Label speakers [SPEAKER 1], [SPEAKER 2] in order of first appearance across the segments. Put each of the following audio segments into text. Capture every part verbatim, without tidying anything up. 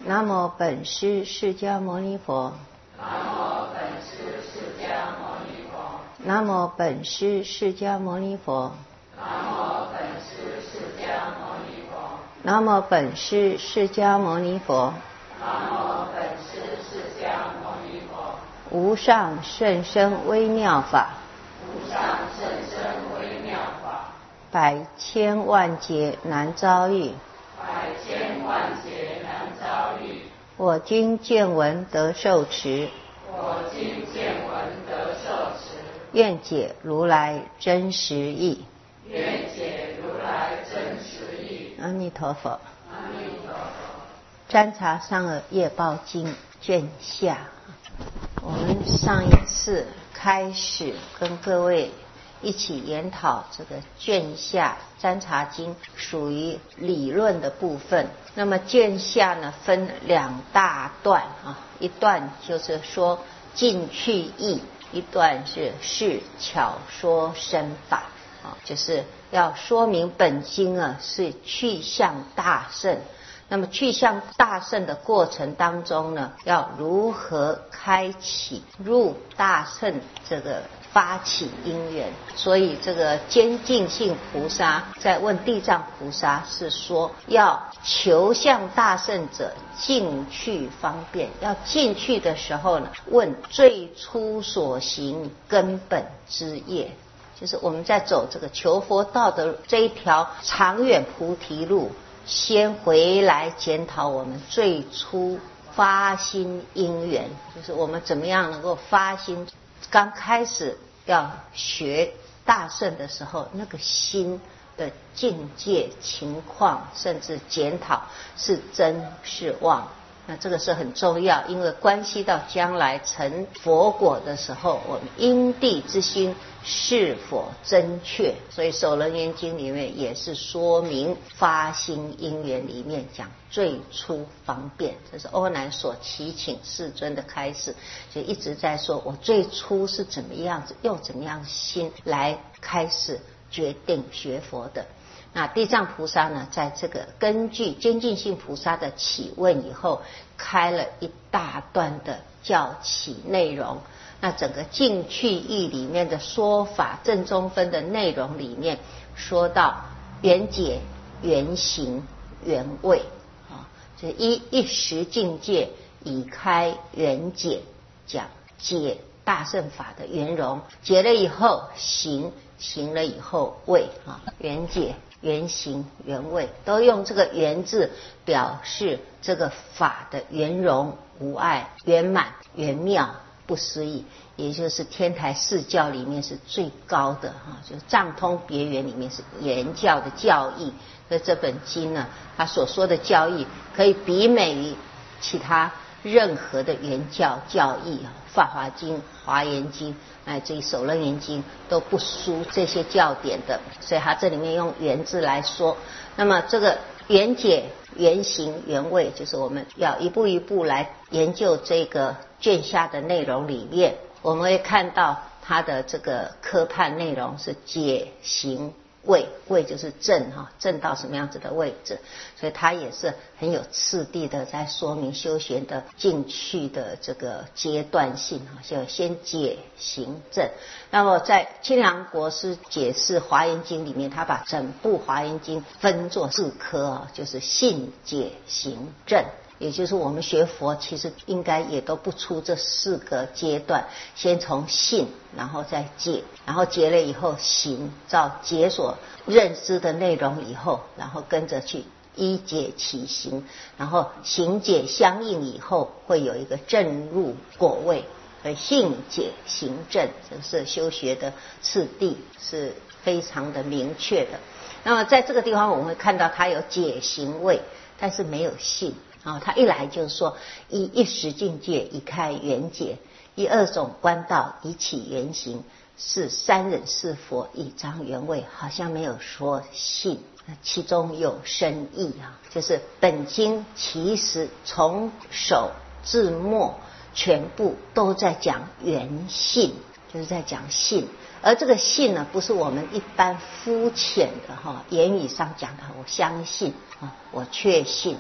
[SPEAKER 1] 南无本师释迦牟尼佛。
[SPEAKER 2] 南无本师释迦牟尼佛。
[SPEAKER 1] 南无本师释迦牟尼佛。
[SPEAKER 2] 南无本师释迦牟尼佛。
[SPEAKER 1] 南无本师释迦牟尼佛。
[SPEAKER 2] 南无本师释迦牟尼佛。
[SPEAKER 1] 无上甚深微妙法。
[SPEAKER 2] 无上甚深微妙法。
[SPEAKER 1] 百千万劫难遭遇。
[SPEAKER 2] 百千万劫难遭遇。
[SPEAKER 1] 我今见闻得受持。
[SPEAKER 2] 我今见闻得受持。
[SPEAKER 1] 愿解如来真实义。
[SPEAKER 2] 愿解如来真实义。
[SPEAKER 1] 阿弥陀佛。
[SPEAKER 2] 阿弥陀佛。
[SPEAKER 1] 占察上耳业报经卷下，我们上一次开始跟各位一起研讨这个卷下占察经，属于理论的部分。那么卷下呢分两大段啊，一段就是说尽去义，一段是是巧说深法啊，就是要说明本经啊是去向大圣。那么去向大圣的过程当中呢，要如何开启入大圣这个发起因缘？所以这个坚进性菩萨在问地藏菩萨是说，要求向大圣者进去方便。要进去的时候呢，问最初所行根本之业，就是我们在走这个求佛道的这一条长远菩提路，先回来检讨我们最初发心因缘，就是我们怎么样能够发心。刚开始要学大乘的时候，那个心的境界情况甚至检讨是真是妄，那这个是很重要，因为关系到将来成佛果的时候，我们因地之心是否正确。所以《首楞严经》里面也是说明发心因缘里面讲最初方便，这是欧南所祈请世尊的开示，就一直在说我最初是怎么样子，用怎么样心来开始决定学佛的。那地藏菩萨呢，在这个根据坚进性菩萨的启问以后，开了一大段的教启内容。那整个净去义里面的说法，正中分的内容里面说到缘解、缘行、缘位啊，这一一时境界以开缘解，讲解大乘法的圆融，解了以后行，行了以后位啊，缘解、缘行、缘位，都用这个缘字表示这个法的圆融无碍、圆满、圆妙、不思议，也就是天台四教里面是最高的哈，就是藏通别圆里面是圆教的教义。所以这本经呢，它所说的教义可以媲美于其他任何的圆教教义啊，《法华经》、《华严经》乃至于《首楞严经》都不输这些教典的。所以它这里面用圆字来说，那么这个缘解、缘行、缘位，就是我们要一步一步来研究这个卷下的内容里面，我们会看到它的这个科判内容是解、行、位，位就是正哈，正到什么样子的位置，所以它也是很有次第的在说明修学的进去的这个阶段性哈，就先解、行、正。那么在清凉国师解释《华严经》里面，他把整部《华严经》分作四科啊，就是信、解、行、正。也就是我们学佛其实应该也都不出这四个阶段，先从信，然后再解，然后解了以后行，照解所认知的内容以后，然后跟着去依解起行，然后行解相应以后会有一个正入果位。所以信解行正，这是修学的次第，是非常的明确的。那么在这个地方我们会看到它有解行位，但是没有信啊，他一来就是说一一时境界以开缘解，一二种观道以起缘行，是三忍是佛以彰缘位，好像没有说信，其中有深意啊，就是本经其实从首至末全部都在讲缘信，就是在讲信。而这个信呢，不是我们一般肤浅的哈言语上讲的我相信啊，我确信。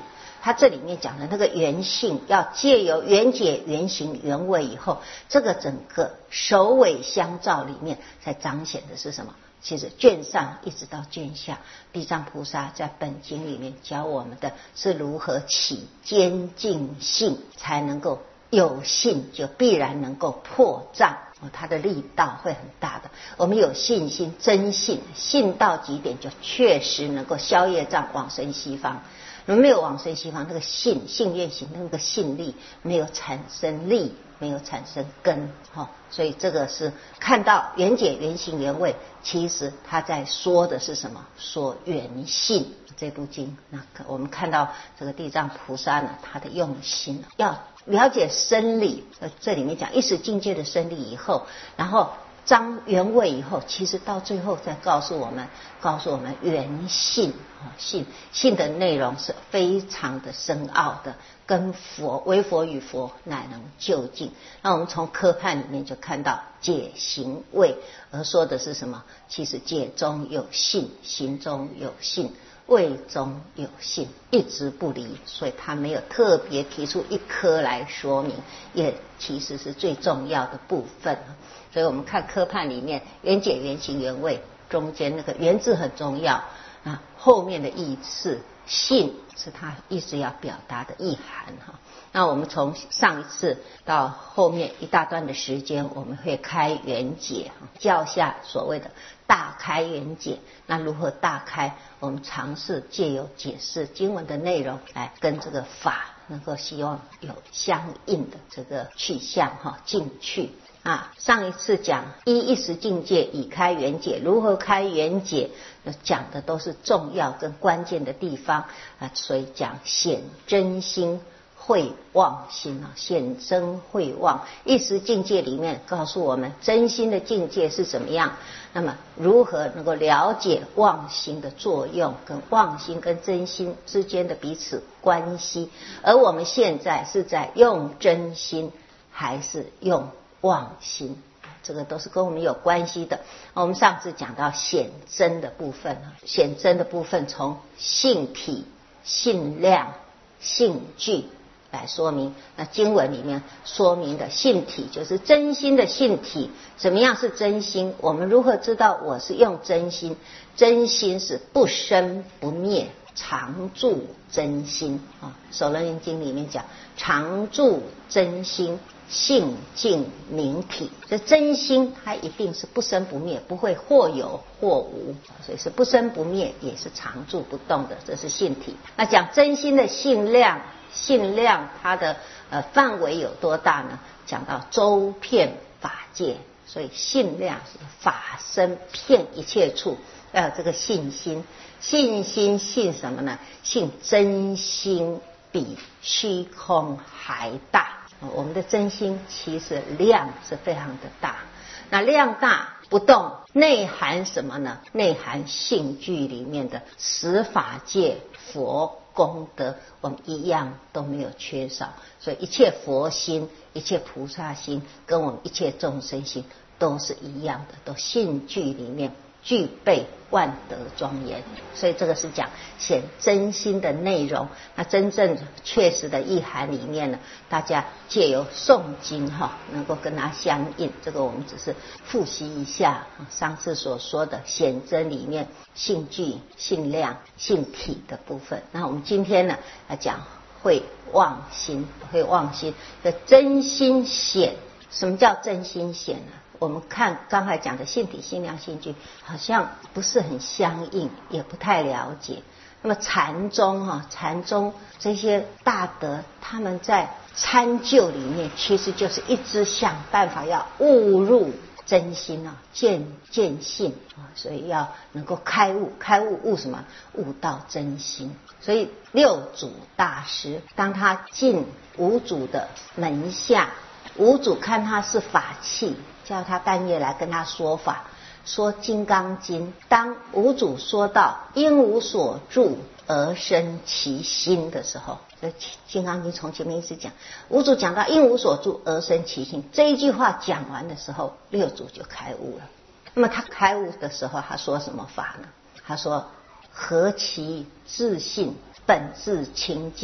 [SPEAKER 1] 他这里面讲的那个原性，要借由缘解缘行缘位以后，这个整个首尾相照里面才彰显的是什么？其实卷上一直到卷下，地藏菩萨在本经里面教我们的是如何起坚净性，才能够有信，就必然能够破障。它的力道会很大的。我们有信心，真信，信到极点，就确实能够消业障，往生西方。没有往生西方，那个信信愿行那个信力没有产生力，没有产生根、哦、所以这个是看到缘解缘行缘位，其实他在说的是什么？说缘性。这部经，那我们看到这个地藏菩萨呢，他的用心要了解生理，这里面讲一时境界的生理以后，然后彰原位以后，其实到最后再告诉我们，告诉我们原性，性性的内容是非常的深奥的，跟佛唯佛与佛乃能究竟。那我们从科判里面就看到解行位，而说的是什么？其实解中有性，行中有性，位中有性，一直不离，所以他没有特别提出一科来说明，也其实是最重要的部分。所以我们看科判里面缘解缘行缘位，中间那个缘字很重要啊，后面的意思性是他一直要表达的意涵哈。那我们从上一次到后面一大段的时间，我们会开缘解，教下所谓的大开缘解。那如何大开？我们尝试借由解释经文的内容来跟这个法能够希望有相应的这个去向哈进去啊。上一次讲一一时境界已开缘解，如何开缘解讲的都是重要跟关键的地方啊，所以讲显真心慧望心啊，显真慧望，一时境界里面告诉我们真心的境界是怎么样，那么如何能够了解望心的作用，跟望心跟真心之间的彼此关系，而我们现在是在用真心还是用望心，这个都是跟我们有关系的。我们上次讲到显真的部分，显真的部分从性体、性量、性具来说明。那经文里面说明的性体就是真心的性体。什么样是真心？我们如何知道我是用真心？真心是不生不灭，常住真心啊。首楞严经里面讲常住真心，性净明体。这真心它一定是不生不灭，不会或有或无，所以是不生不灭，也是常住不动的，这是性体。那讲真心的性量，性量它的呃范围有多大呢？讲到周遍法界，所以性量是法身遍一切处，要有这个信心。信心信什么呢？信真心比虚空还大。我们的真心其实量是非常的大，那量大不动，内含什么呢？内含性具里面的十法界佛功德，我们一样都没有缺少。所以一切佛心、一切菩萨心跟我们一切众生心都是一样的，都性具里面具备万德庄严。所以这个是讲显真心的内容。那真正确实的意涵里面呢，大家借由诵经哈，能够跟它相应。这个我们只是复习一下上次所说的显真里面性具、性量、性体的部分。那我们今天呢来讲会望心，会望心的真心显。什么叫真心显呢？我们看刚才讲的性体、性量、性具好像不是很相应，也不太了解。那么禅宗啊，禅宗这些大德他们在参究里面其实就是一直想办法要悟入真心啊，见见性啊，所以要能够开悟，开悟悟什么？悟到真心。所以六祖大师当他进五祖的门下，五祖看他是法器，叫他半夜来跟他说法，说《金刚经》。当五祖说到因无所住而生其心的时候，这《金刚经》从前面一直讲，五祖讲到因无所住而生其心，这一句话讲完的时候，六祖就开悟了。那么他开悟的时候，他说什么法呢？他说何其自信，本自清净，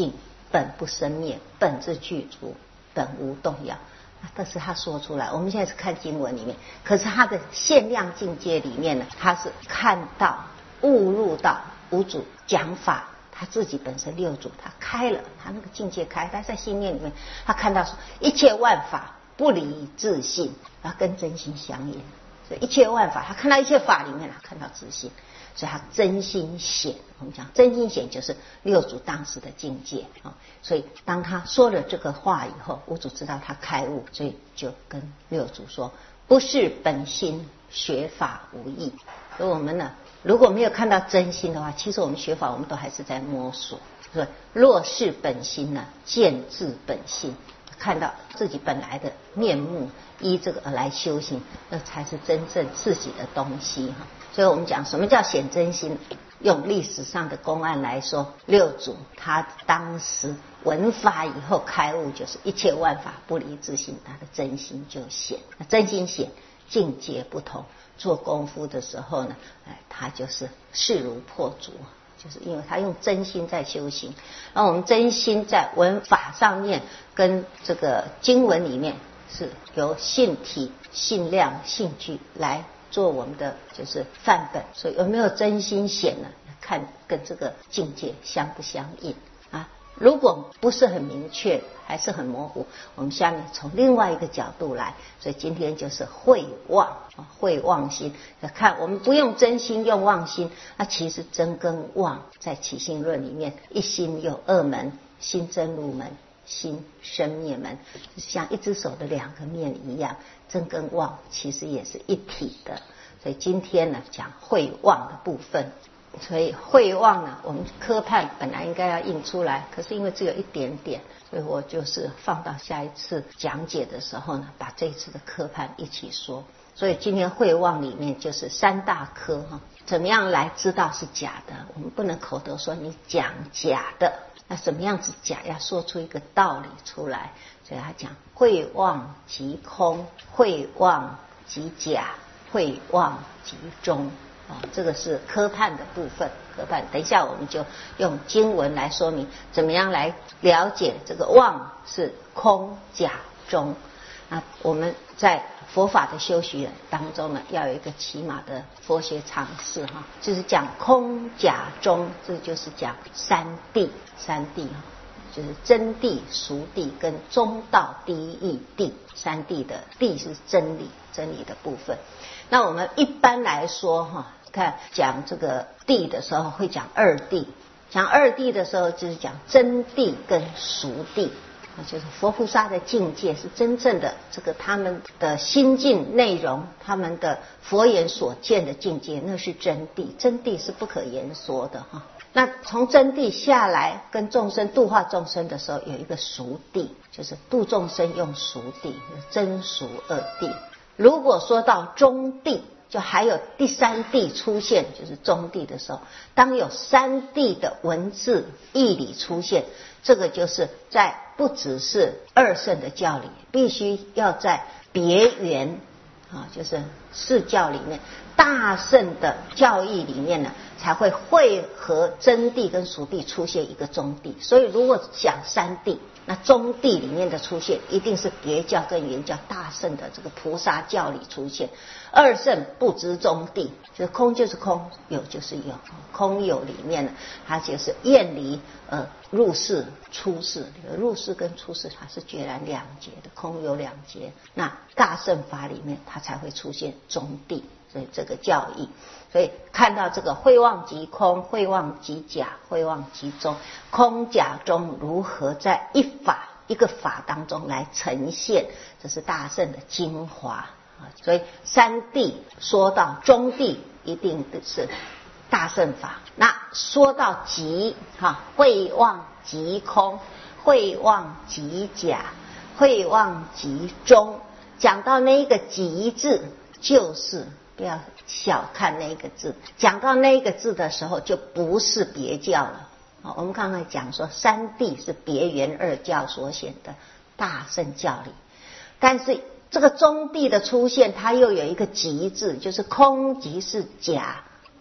[SPEAKER 1] 本不生灭，本自具足，本无动摇。但是他说出来，我们现在是看经文里面，可是他的限量境界里面呢，他是看到悟入到五祖讲法，他自己本身六祖他开了，他那个境界开，他在心念里面他看到说一切万法不离自性，然后跟真心相应，所以一切万法他看到一切法里面他看到自性，所以他真心显。我们讲真心显就是六祖当时的境界啊。所以当他说了这个话以后，五祖知道他开悟，所以就跟六祖说：不是本心，学法无益。所以我们呢，如果没有看到真心的话，其实我们学法我们都还是在摸索。所以若是本心呢，见自本性，看到自己本来的面目，依这个而来修行，那才是真正自己的东西哈。所以我们讲什么叫显真心，用历史上的公案来说，六祖他当时闻法以后开悟，就是一切万法不离自性，他的真心就显。那真心显，境界不同，做功夫的时候呢，哎，他就是势如破竹，就是因为他用真心在修行。然后我们真心在闻法上面跟这个经文里面是由性体、性量、性具来做我们的就是范本，所以有没有真心显呢？看跟这个境界相不相应啊？如果不是很明确，还是很模糊，我们下面从另外一个角度来。所以今天就是慧望，慧望心。看我们不用真心，用望心，那其实真跟望在起信论里面，一心有二门，心真如门，心生灭门，就是像一只手的两个面一样，真跟望其实也是一体的。所以今天呢，讲慧望的部分。所以慧望呢，我们科判本来应该要印出来，可是因为只有一点点，所以我就是放到下一次讲解的时候呢，把这一次的科判一起说。所以今天慧望里面就是三大科哈，怎么样来知道是假的？我们不能口头说你讲假的，那什么样子假？要说出一个道理出来。所以他讲慧望即空，慧望即假，慧望即中。哦，这个是科判的部分，科判等一下我们就用经文来说明怎么样来了解这个望是空假中。那我们在佛法的修习当中呢，要有一个起码的佛学常识哈，就是讲空假中，这就是讲三谛，三谛哈，就是真谛、俗谛跟中道第一义谛，三谛的谛是真理，真理的部分。那我们一般来说哈，看讲这个谛的时候会讲二谛，讲二谛的时候就是讲真谛跟俗谛，就是佛菩萨的境界是真正的这个他们的心境内容，他们的佛眼所见的境界，那是真谛，真谛是不可言说的哈。那从真谛下来跟众生度化众生的时候，有一个俗谛，就是度众生用俗谛，真俗二谛。如果说到中谛，就还有第三谛出现，就是中谛的时候，当有三谛的文字义理出现，这个就是在不只是二圣的教理，必须要在别圆啊，就是四教里面大圣的教义里面呢，才会汇合真谛跟俗谛出现一个中谛。所以如果讲三谛，那中谛里面的出现一定是别教跟原教大圣的这个菩萨教理出现。二圣不知中谛，就是空就是空，有就是有，空有里面呢，它就是厌离呃入世出世，入世跟出世它是截然两截的，空有两截。那大圣法里面它才会出现中谛，所以这个教义。所以看到这个慧望即空，慧望即假，慧望即中，空假中如何在一法一个法当中来呈现，这是大圣的精华。所以三谛说到中谛一定是大圣法，那说到即哈，慧望即空，慧望即假，慧望即中，讲到那一个即字，就是不要小看那个字，讲到那个字的时候就不是别教了。我们刚才讲说三谛是别圆二教所显的大圣教理，但是这个中谛的出现，它又有一个即字，就是空即是假，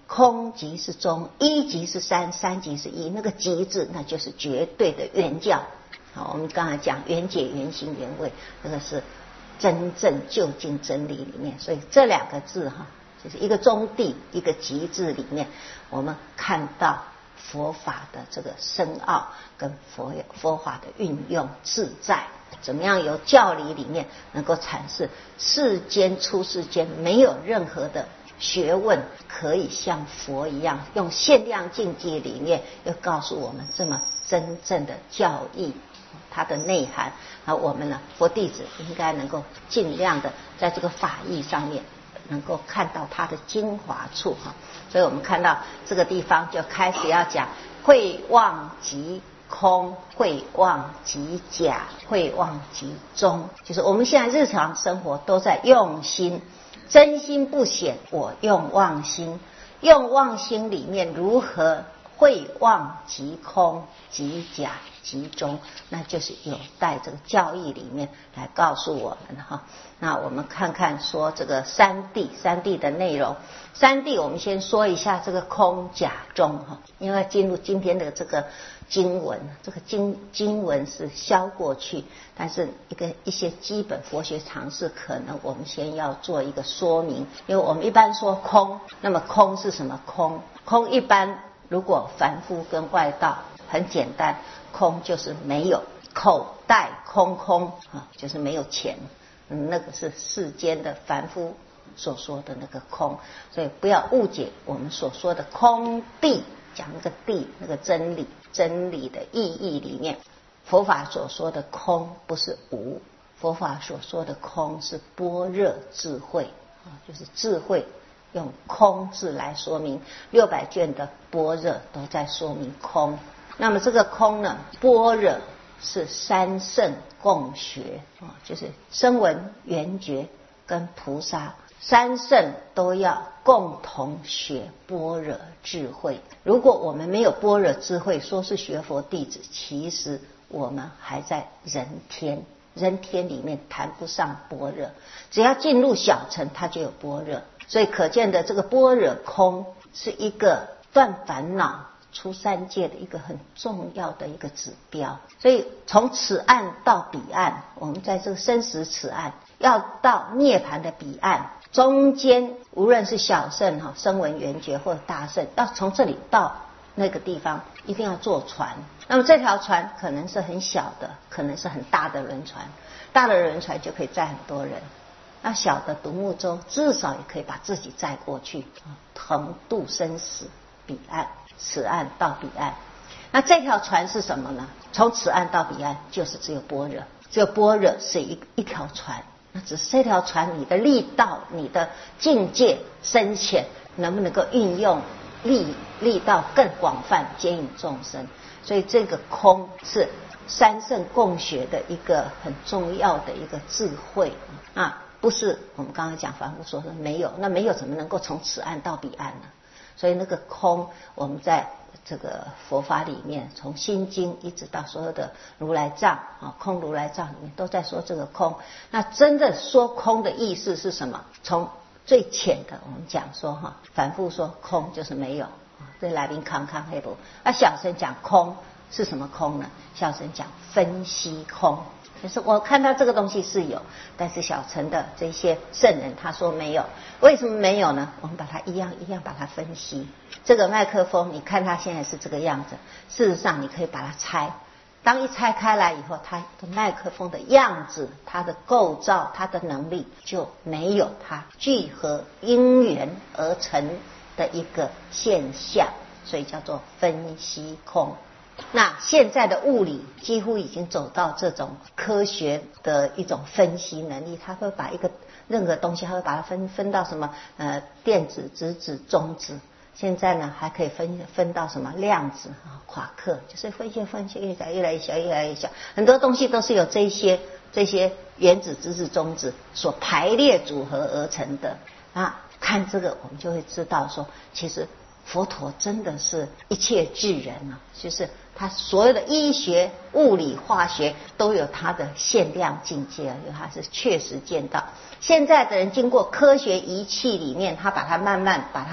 [SPEAKER 1] 空即是中，一即是三，三即是一，那个即字那就是绝对的原教。好，我们刚才讲原解、原心、原味，那个是真正究竟真理里面。所以这两个字哈，就是一个中谛，一个即字里面，我们看到佛法的这个深奥跟佛佛法的运用自在，怎么样由教理里面能够阐释世间出世间没有任何的学问可以像佛一样用限量境界里面又告诉我们这么真正的教义，它的内涵。而我们呢，佛弟子应该能够尽量的在这个法义上面能够看到它的精华处哈。所以我们看到这个地方就开始要讲慧望即空，慧望即假，慧望即中，就是我们现在日常生活都在用心，真心不显，我用妄心，用妄心里面如何慧望即空即假即中，那就是有待这个教义里面来告诉我们哈。那我们看看说这个三谛，三谛的内容。三谛我们先说一下这个空假中哈，因为进入今天的这个经文，这个经经文是消过去，但是一个一些基本佛学常识可能我们先要做一个说明。因为我们一般说空，那么空是什么空？空一般如果凡夫跟外道很简单，空就是没有，口袋空空啊，就是没有钱，嗯，那个是世间的凡夫所说的那个空。所以不要误解我们所说的空谛，讲那个谛那个真理，真理的意义里面，佛法所说的空不是无，佛法所说的空是般若智慧啊，就是智慧用空字来说明，六百卷的般若都在说明空。那么这个空呢，般若是三圣共学啊，就是声闻缘觉跟菩萨三圣都要共同学般若智慧。如果我们没有般若智慧，说是学佛弟子，其实我们还在人天，人天里面谈不上般若。只要进入小乘，它就有般若。所以可见的这个般若空是一个断烦恼出三界的一个很重要的一个指标。所以从此岸到彼岸，我们在这个生死此岸要到涅槃的彼岸，中间无论是小圣哈声闻缘觉或者大圣，要从这里到那个地方一定要坐船。那么这条船可能是很小的，可能是很大的轮船，大的轮船就可以载很多人，那小的独木舟至少也可以把自己载过去，横渡生死彼岸，此岸到彼岸。那这条船是什么呢？从此岸到彼岸就是只有般若，只有般若是一一条船。那只是这条船你的力道，你的境界深浅能不能够运用力力道更广泛，接引众生。所以这个空是三圣共学的一个很重要的一个智慧啊，不是我们刚刚讲凡夫说的没有，那没有怎么能够从此岸到彼岸呢？所以那个空，我们在这个佛法里面，从心经一直到所有的如来藏啊，空如来藏里面都在说这个空。那真的说空的意思是什么？从最浅的我们讲说哈，凡夫说空就是没有，这来宾康康黑不？那小乘讲空是什么空呢？小乘讲分析空，就是我看到这个东西是有，但是小乘的这些圣人他说没有。为什么没有呢？我们把它一样一样把它分析。这个麦克风你看它现在是这个样子，事实上你可以把它拆，当一拆开来以后，它的麦克风的样子，它的构造，它的能力就没有它聚合因缘而成的一个现象，所以叫做分析空。那现在的物理几乎已经走到这种科学的一种分析能力，它会把一个任何东西，它会把它分分到什么呃电子、质子、中子。现在呢还可以分分到什么量子啊、夸克，就是分析分析越来越来越小，越来越小，很多东西都是由这些这些原子、质子、中子所排列组合而成的啊。看这个，我们就会知道说，其实佛陀真的是一切智人啊，就是他所有的医学、物理、化学都有他的限量境界，因为他是确实见到。现在的人经过科学仪器里面，他把它慢慢把它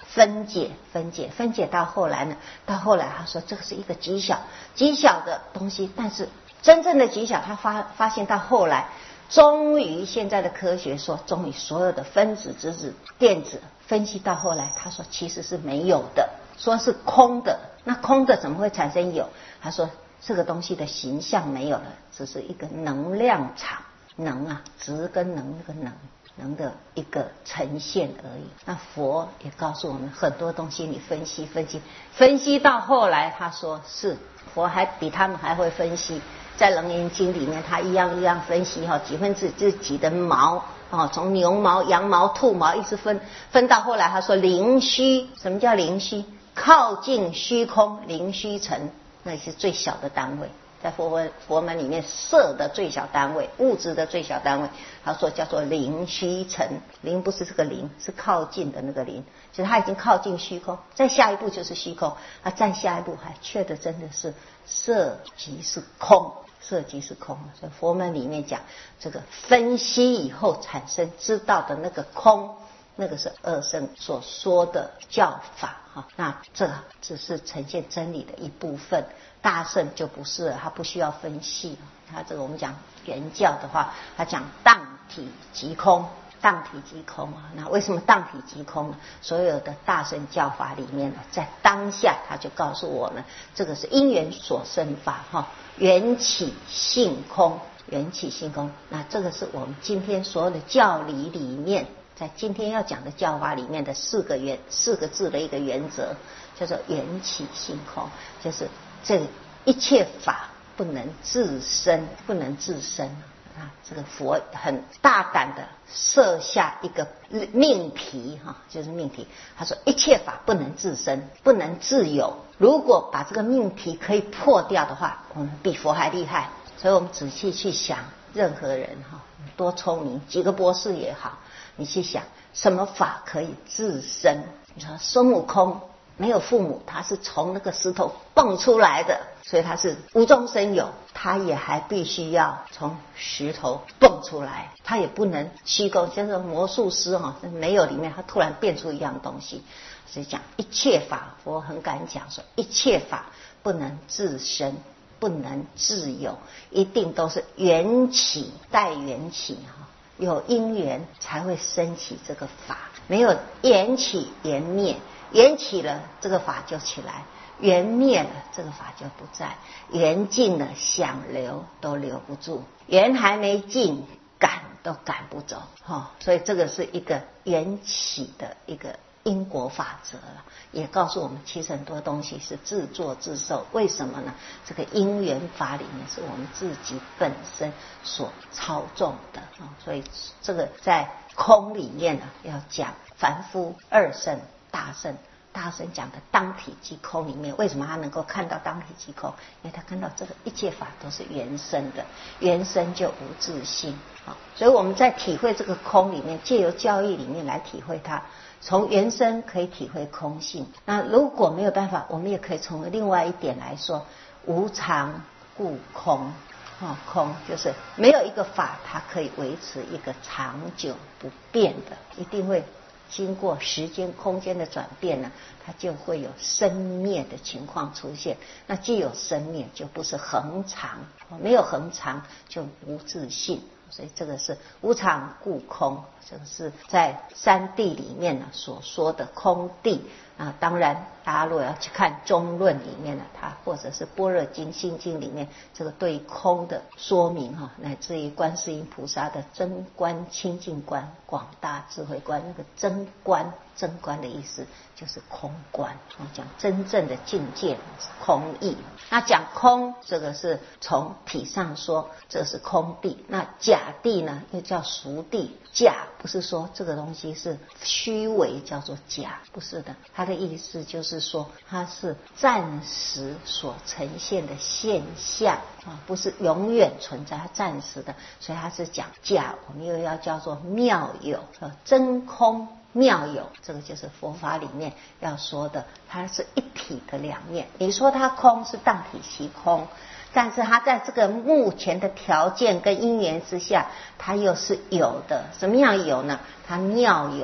[SPEAKER 1] 分解分解分解到后来呢，到后来他说这个是一个极小极小的东西，但是真正的极小，他发发现到后来，终于现在的科学说，终于所有的分子、质子、电子分析到后来，他说其实是没有的，说是空的。那空的怎么会产生有？他说这个东西的形象没有了，只是一个能量场，能啊，质跟能那个能能的一个呈现而已。那佛也告诉我们很多东西，你分析分析分析到后来，他说是佛还比他们还会分析。在《楞严经》里面，他一样一样分析哈，几分之自己的毛哦，从牛毛、羊毛、兔毛一直分分到后来，他说灵虚。什么叫灵虚？靠近虚空，灵虚尘，那是最小的单位。在佛门佛门里面，色的最小单位，物质的最小单位，他说叫做灵虚尘。灵不是这个灵，是靠近的那个灵，就是他已经靠近虚空，再下一步就是虚空，啊，再下一步还缺的真的是色即是空。色即是空，所以佛门里面讲这个分析以后产生知道的那个空，那个是二圣所说的教法哈。那这只是呈现真理的一部分，大圣就不是了，他不需要分析。他这个我们讲原教的话，他讲当体即空，当体即空啊。那为什么当体即空呢？所有的大乘教法里面呢，在当下他就告诉我们，这个是因缘所生法哈。缘起性空，缘起性空，那这个是我们今天所有的教理里面，在今天要讲的教法里面的四个原四个字的一个原则，叫做缘起性空，就是这一切法不能自生，不能自生啊。这个佛很大胆的设下一个命题哈，就是命题。他说一切法不能自生，不能自有。如果把这个命题可以破掉的话，我们比佛还厉害。所以我们仔细去想，任何人哈，多聪明，几个博士也好，你去想什么法可以自生？你说孙悟空没有父母，他是从那个石头蹦出来的，所以他是无中生有，他也还必须要从石头蹦出来，他也不能虚构，就是魔术师哈，没有里面他突然变出一样东西。所以讲一切法，我很敢讲说，一切法不能自生，不能自有，一定都是缘起带缘起哈，有因缘才会升起这个法，没有缘起缘灭，缘起了这个法就起来，缘灭了这个法就不在，缘尽了想留都留不住，缘还没尽赶都赶不走哈。所以这个是一个缘起的一个因果法则了，也告诉我们其实很多东西是自作自受。为什么呢？这个因缘法里面是我们自己本身所操纵的，所以这个在空里面呢，要讲凡夫二圣大圣。大圣讲的当体即空里面，为什么他能够看到当体即空？因为他看到这个一切法都是原生的，原生就无自性。所以我们在体会这个空里面，借由教义里面来体会它。从原生可以体会空性，那如果没有办法，我们也可以从另外一点来说，无常故空。哦，空就是没有一个法它可以维持一个长久不变的，一定会经过时间空间的转变呢，它就会有生灭的情况出现。那既有生灭，就不是恒常，没有恒常就无自性。所以这个是无常故空，这个是在三谛里面呢所说的空谛啊。当然大家如果要去看中论里面呢，它或者是般若经心经里面这个对空的说明哈，乃至于观世音菩萨的真观清净观广大智慧观，那个真观真观的意思就是空观，讲真正的境界是空义。那讲空这个是从体上说，这是空谛。那假谛呢又叫俗谛，假不是说这个东西是虚伪叫做假，不是的，它的意思就是说它是暂时所呈现的现象啊，不是永远存在，它暂时的，所以它是讲假。我们又要叫做妙有，真空妙有，这个就是佛法里面要说的，它是一体的两面。你说它空是当体即空，但是它在这个目前的条件跟因缘之下，它又是有的。什么样有呢？它妙有，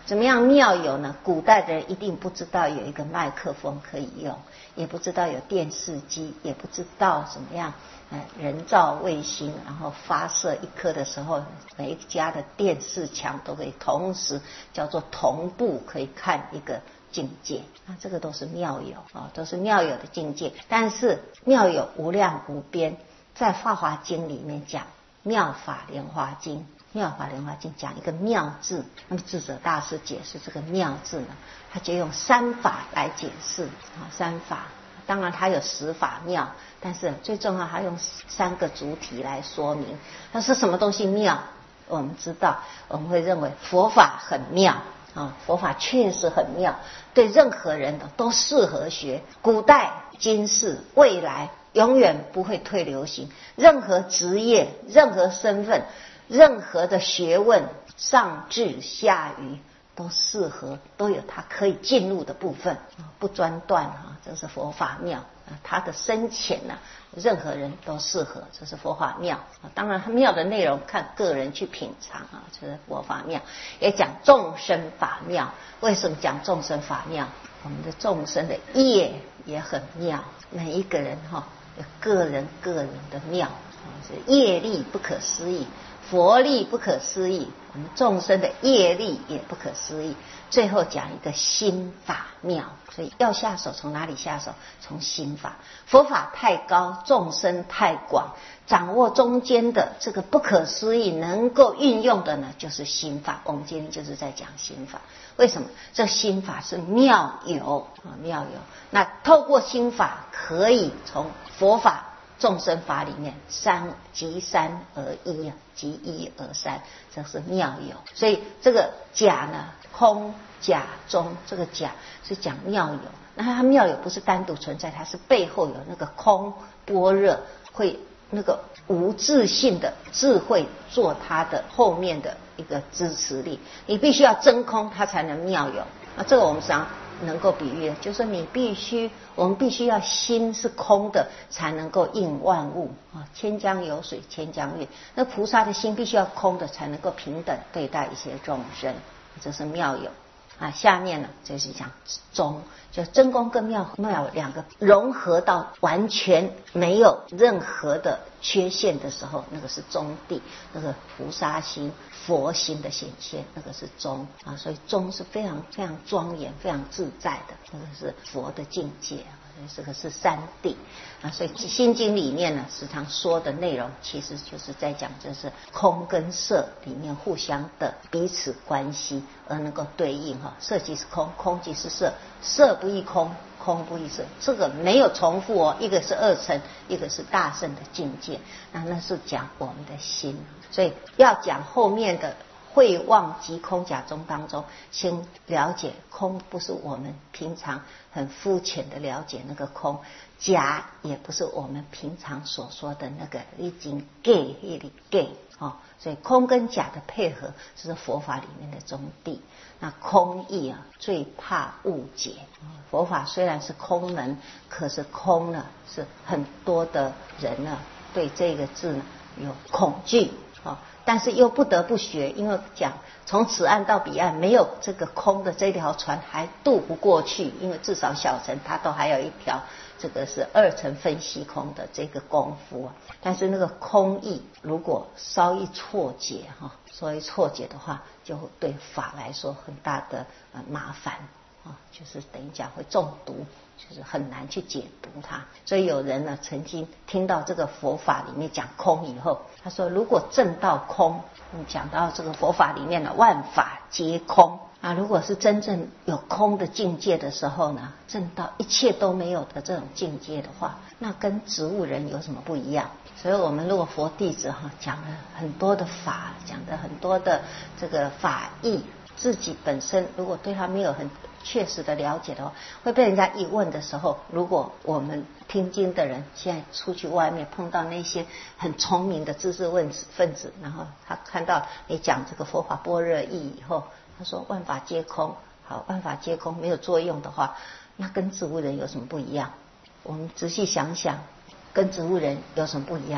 [SPEAKER 1] 怎么样妙有呢？古代的人一定不知道有一个麦克风可以用，也不知道有电视机，也不知道怎么样呃人造卫星，然后发射一颗的时候，每一家的电视墙都可以同时叫做同步可以看一个境界。那这个都是妙有啊，都是妙有的境界。但是妙有无量无边，在《法华经》里面讲《妙法莲华经》。妙法莲华经讲一个妙字，那么智者大师解释这个妙字呢，他就用三法来解释啊，三法。当然他有十法妙，但是最重要他用三个主体来说明。那是什么东西妙？我们知道，我们会认为佛法很妙啊，佛法确实很妙，对任何人的都适合学，古代、今世、未来永远不会退流行，任何职业、任何身份、任何的学问，上至下愚都适合，都有它可以进入的部分，不专断哈，这是佛法妙。它的深浅呢，任何人都适合，这是佛法妙。当然，它妙的内容看个人去品尝啊，这是佛法妙。也讲众生法妙，为什么讲众生法妙？我们的众生的业也很妙，每一个人哈有个人个人的妙，是业力不可思议。佛力不可思议，我们众生的业力也不可思议。最后讲一个心法妙，所以要下手从哪里下手？从心法。佛法太高，众生太广，掌握中间的这个不可思议能够运用的呢，就是心法。我们今天就是在讲心法。为什么？这心法是妙有啊，妙有。那透过心法，可以从佛法众生法里面三即三而一啊，即一而三，这是妙有。所以这个假呢，空假中，这个假是讲妙有。那它妙有不是单独存在，它是背后有那个空般若，会那个无自性的智慧做它的后面的一个支持力。你必须要真空，它才能妙有。那这个我们常能够比喻的，就是你必须，我们必须要心是空的，才能够应万物啊。千江有水千江月，那菩萨的心必须要空的，才能够平等对待一些众生，这是妙有啊。下面呢就是讲中，就真空跟妙妙有两个融合到完全没有任何的缺陷的时候，那个是中地，那个菩萨心佛心的显现，那个是中啊。所以中是非常非常庄严非常自在的，那个是佛的境界，这个是三谛啊。所以心经里面呢时常说的内容，其实就是在讲这是空跟色里面互相的彼此关系，而能够对应哈，色即是空，空即是色，色不异空，空不异色，这个没有重复哦。一个是二乘，一个是大乘的境界，那那是讲我们的心。所以要讲后面的慧望即空假中当中，先了解空不是我们平常很肤浅的了解那个空，假也不是我们平常所说的那个已经 gay 一里 gay 哦。所以空跟假的配合是佛法里面的中谛。那空义啊，最怕误解。佛法虽然是空门，可是空呢，是很多的人呢对这个字呢有恐惧啊，但是又不得不学，因为讲从此岸到彼岸，没有这个空的这条船还渡不过去，因为至少小乘它都还有一条这个是二乘分析空的这个功夫啊。但是那个空义如果稍一错解哈，稍一错解的话，就对法来说很大的呃麻烦啊，就是等于讲会中毒，就是很难去解读它。所以有人呢曾经听到这个佛法里面讲空以后，他说如果证到空，讲到这个佛法里面的万法皆空啊，如果是真正有空的境界的时候呢，证到一切都没有的这种境界的话，那跟植物人有什么不一样？所以我们如果佛弟子哈讲了很多的法，讲的很多的这个法义，自己本身如果对他没有很确实的了解的话，会被人家一问的时候，如果我们听经的人现在出去外面碰到那些很聪明的知识分子，然后他看到你讲这个佛法般若义以后，他说万法皆空，好，万法皆空没有作用的话，那跟植物人有什么不一样？我们仔细想想，跟植物人有什么不一样？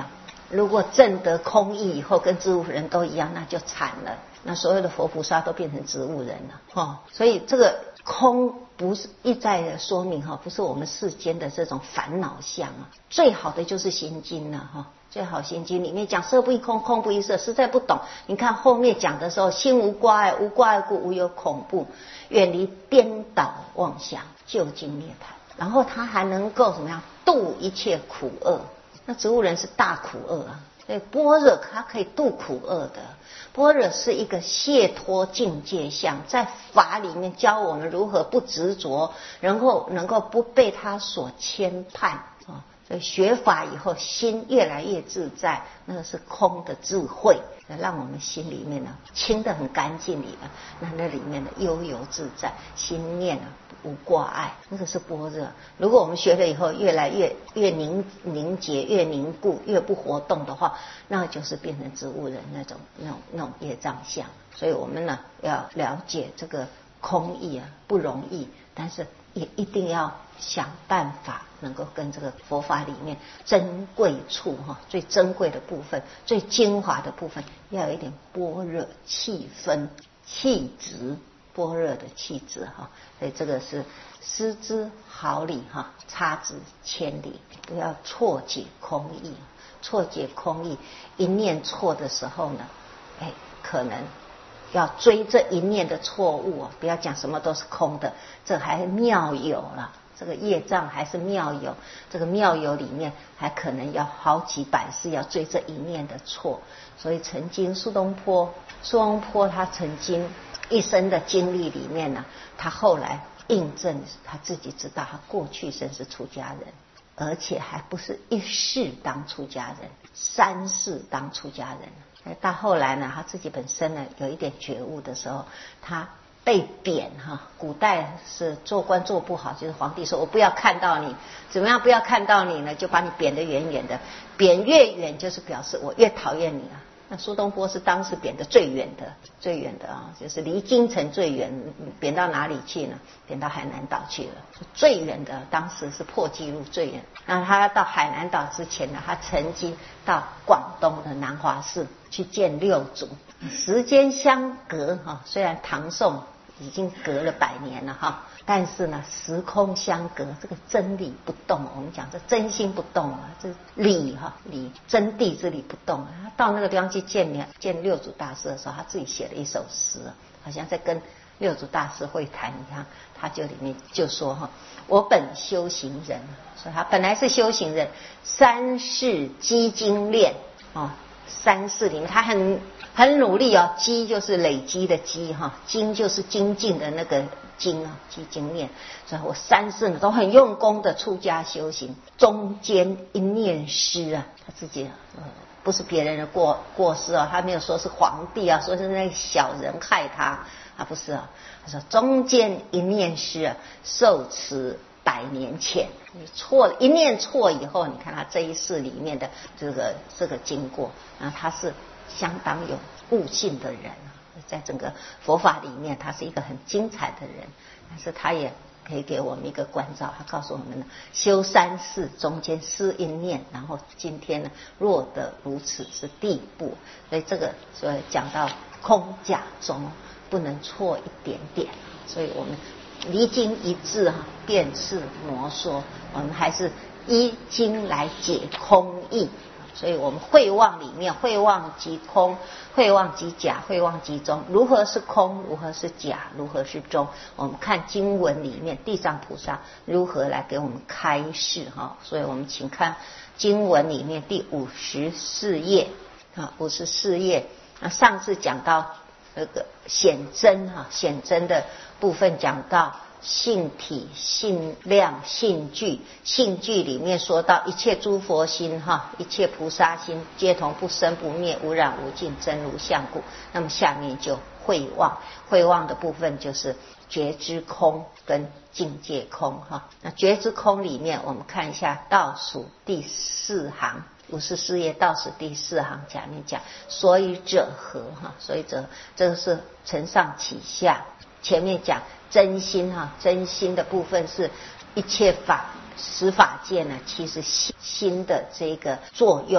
[SPEAKER 1] 如果证得空义以后跟植物人都一样，那就惨了，那所有的佛菩萨都变成植物人了哈。所以这个空不是一再的说明哈，不是我们世间的这种烦恼相啊。最好的就是心经了哈，最好心经里面讲色不异空，空不异色，实在不懂。你看后面讲的时候，心无挂碍，无挂碍故无有恐怖，远离颠倒妄想，究竟涅槃。然后他还能够怎么样度一切苦厄？那植物人是大苦厄啊，所以般若它可以度苦厄的。般若是一个解脱境界相，在法里面教我们如何不执着，然后能够不被它所牵绊啊。所以学法以后，心越来越自在，那个是空的智慧，让我们心里面呢清得很干净里面，那那里面的悠游自在，心念啊无挂碍，那个是般若。如果我们学了以后越来越越凝凝结，越凝固，越不活动的话，那就是变成植物人那种那种那种业障相。所以我们呢要了解这个空义啊，不容易，但是也一定要想办法能够跟这个佛法里面珍贵处哈，最珍贵的部分，最精华的部分，要有一点般若气氛、气质，般若的气质哈。所以这个是失之毫厘哈，差之千里，不要错解空义。错解空义，一念错的时候呢，哎，可能要追这一念的错误啊，不要讲什么都是空的，这还妙有了。这个业障还是妙有，这个妙有里面还可能要好几百世要追这一念的错。所以曾经苏东坡，苏东坡他曾经一生的经历里面呢，他后来印证他自己知道，他过去生是出家人，而且还不是一世当出家人，三世当出家人。到后来呢，他自己本身呢有一点觉悟的时候，他被贬哈，古代是做官做不好，就是皇帝说我不要看到你，怎么样不要看到你呢？就把你贬得远远的，贬越远就是表示我越讨厌你啊。那苏东坡是当时贬得最远的，最远的啊，就是离京城最远，贬到哪里去呢？贬到海南岛去了，最远的，当时是破纪录最远。那他到海南岛之前呢，他曾经到广东的南华寺去见六祖，时间相隔哈，虽然唐宋已经隔了百年了哈，但是呢，时空相隔，这个真理不动。我们讲这真心不动啊，这理哈理真谛之理不动啊。他到那个地方去见见六祖大师的时候，他自己写了一首诗，好像在跟六祖大师会谈一样。他就里面就说哈，我本修行人，所以他本来是修行人，三世积精练啊。三世里面他很很努力哦，积就是累积的积哈，精就是精进的那个精啊，积精练。所以我三世呢都很用功的出家修行，中间一念失啊，他自己呃不是别人的过过失啊，他没有说是皇帝啊，说是那个小人害他啊，不是啊，他说中间一念失啊，受持百年前，你错了一念错以后，你看他这一世里面的这个这个经过啊，他是相当有悟性的人，在整个佛法里面，他是一个很精彩的人，但是他也可以给我们一个关照，他告诉我们呢，修三世中间失一念，然后今天呢落得如此之地步，所以这个所以讲到空假中不能错一点点，所以我们离经一致哈，辨识魔说，我们还是依经来解空义。所以我们慧望里面，慧望即空，慧望即假，慧望即中。如何是空？如何是假？如何是中？我们看经文里面，地藏菩萨如何来给我们开示哈。所以我们请看经文里面第五十四页啊，五十四页。那上次讲到那个显真哈，显真的部分讲到性体、性量、性具。性具里面说到一切诸佛心哈，一切菩萨心皆同不生不灭，无染无尽，真如相故。那么下面就慧望，慧望的部分就是觉知空跟境界空哈。那觉知空里面，我们看一下倒数第四行。五十四页倒数第四行下面讲，所以者何哈？所以者这个是承上启下。前面讲真心哈，真心的部分是一切法十法界呢，其实心的这个作用，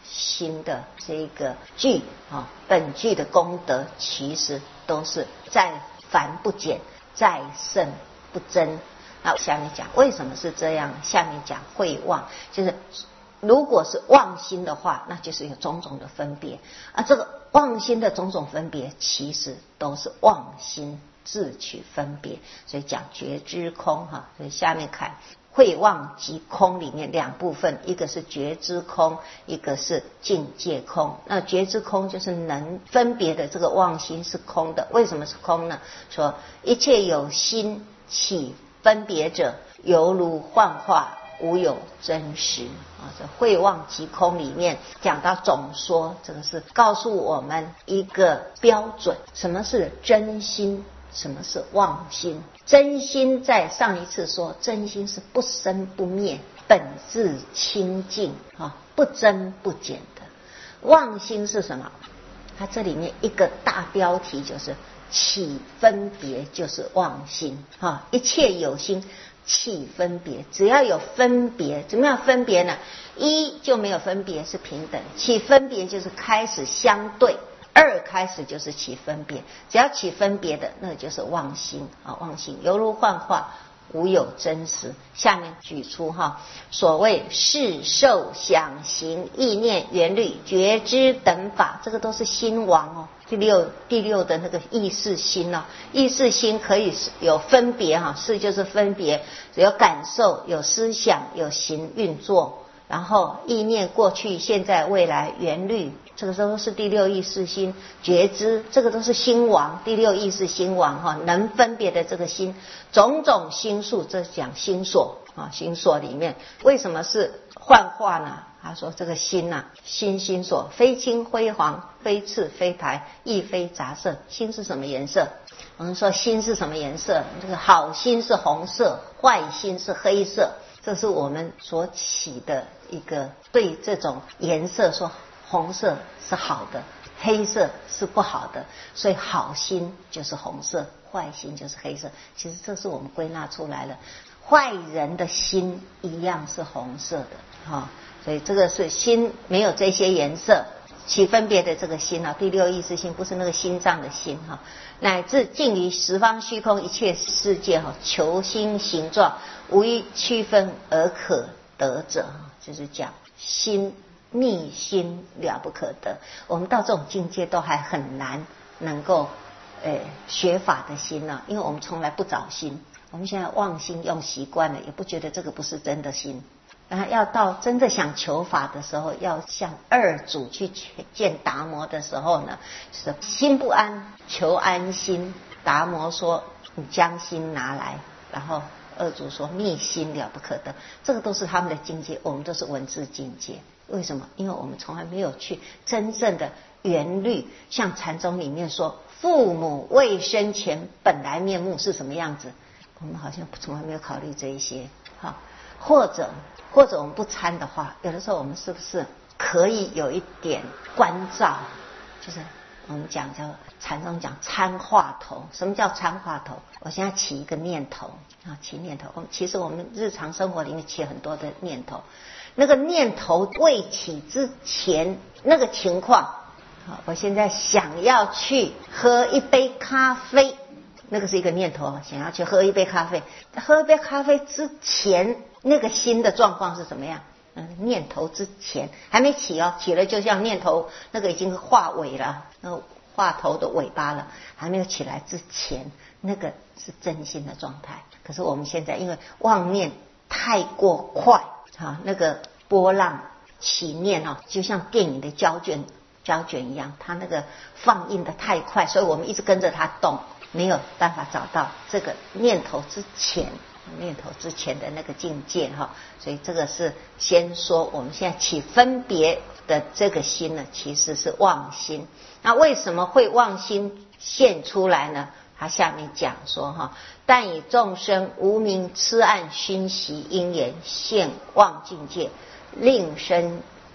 [SPEAKER 1] 心的这个具啊，本具的功德，其实都是在繁不减，在盛不增。那下面讲为什么是这样？下面讲慧望，就是如果是妄心的话，那就是有种种的分别啊。这个妄心的种种分别，其实都是妄心自取分别，所以讲觉知空哈。所以下面看慧望即空里面两部分，一个是觉知空，一个是境界空。那觉知空就是能分别的这个妄心是空的。为什么是空呢？说一切有心起分别者，犹如幻化，无有真实啊。这慧望即空里面讲到总说，这个是告诉我们一个标准，什么是真心，什么是妄心。真心在上一次说，真心是不生不灭，本质清净啊，不增不减的。妄心是什么？它这里面一个大标题就是起分别，就是妄心啊。一切有心起分别，只要有分别，怎么样分别呢？一就没有分别，是平等；起分别就是开始相对。二开始就是起分别，只要起分别的，那就是妄心啊，妄心犹如幻化，无有真实。下面举出哈，所谓视受想行意念缘虑觉知等法，这个都是心王哦。第六第六的那个意识心哦，意识心可以有分别哈，视就是分别，有感受，有思想，有行运作。然后意念过去现在未来缘虑，这个都是第六意识心。觉知这个都是心王，第六意识心王哈，能分别的这个心，种种心数，这讲心所啊，心所里面为什么是幻化呢？他说这个心啊，心心所，非青非黄，非赤非白，亦非杂色。心是什么颜色？我们说心是什么颜色？这个好心是红色，坏心是黑色。这是我们所起的一个对这种颜色说，红色是好的，黑色是不好的，所以好心就是红色，坏心就是黑色。其实这是我们归纳出来了，坏人的心一样是红色的哈，所以这个是心没有这些颜色起分别的这个心啊，第六意识心不是那个心脏的心哈，乃至尽于十方虚空一切世界哈，求心形状无一区分而可得者，就是讲心密心了不可得。我们到这种境界都还很难能够呃学法的心呢、啊，因为我们从来不找心，我们现在忘心用习惯了，也不觉得这个不是真的心。然后要到真的想求法的时候，要向二祖去见达摩的时候呢，是心不安，求安心。达摩说：“你将心拿来。”然后二祖说：“密心了不可得。”这个都是他们的境界，我们都是文字境界。为什么？因为我们从来没有去真正的圆律，像禅宗里面说，父母未生前本来面目是什么样子，我们好像从来没有考虑这一些。好，或者。或者我们不参的话，有的时候我们是不是可以有一点关照？就是我们讲叫禅宗讲参话头。什么叫参话头？我现在起一个念头啊，起念头。我们其实我们日常生活里面起很多的念头，那个念头未起之前那个情况，啊，我现在想要去喝一杯咖啡。那个是一个念头，想要去喝一杯咖啡。喝一杯咖啡之前，那个心的状况是怎么样？嗯，念头之前还没起哦，起了就像念头那个已经化尾了，那个化头的尾巴了，还没有起来之前，那个是真心的状态。可是我们现在因为妄念太过快啊，那个波浪起念啊，就像电影的胶卷胶卷一样，它那个放映的太快，所以我们一直跟着它动。没有办法找到这个念头之前念头之前的那个境界哈，所以这个是先说我们现在起分别的这个心呢，其实是妄心。那为什么会妄心现出来呢？他下面讲说哈，但以众生无明痴暗熏习因缘现妄境界，令生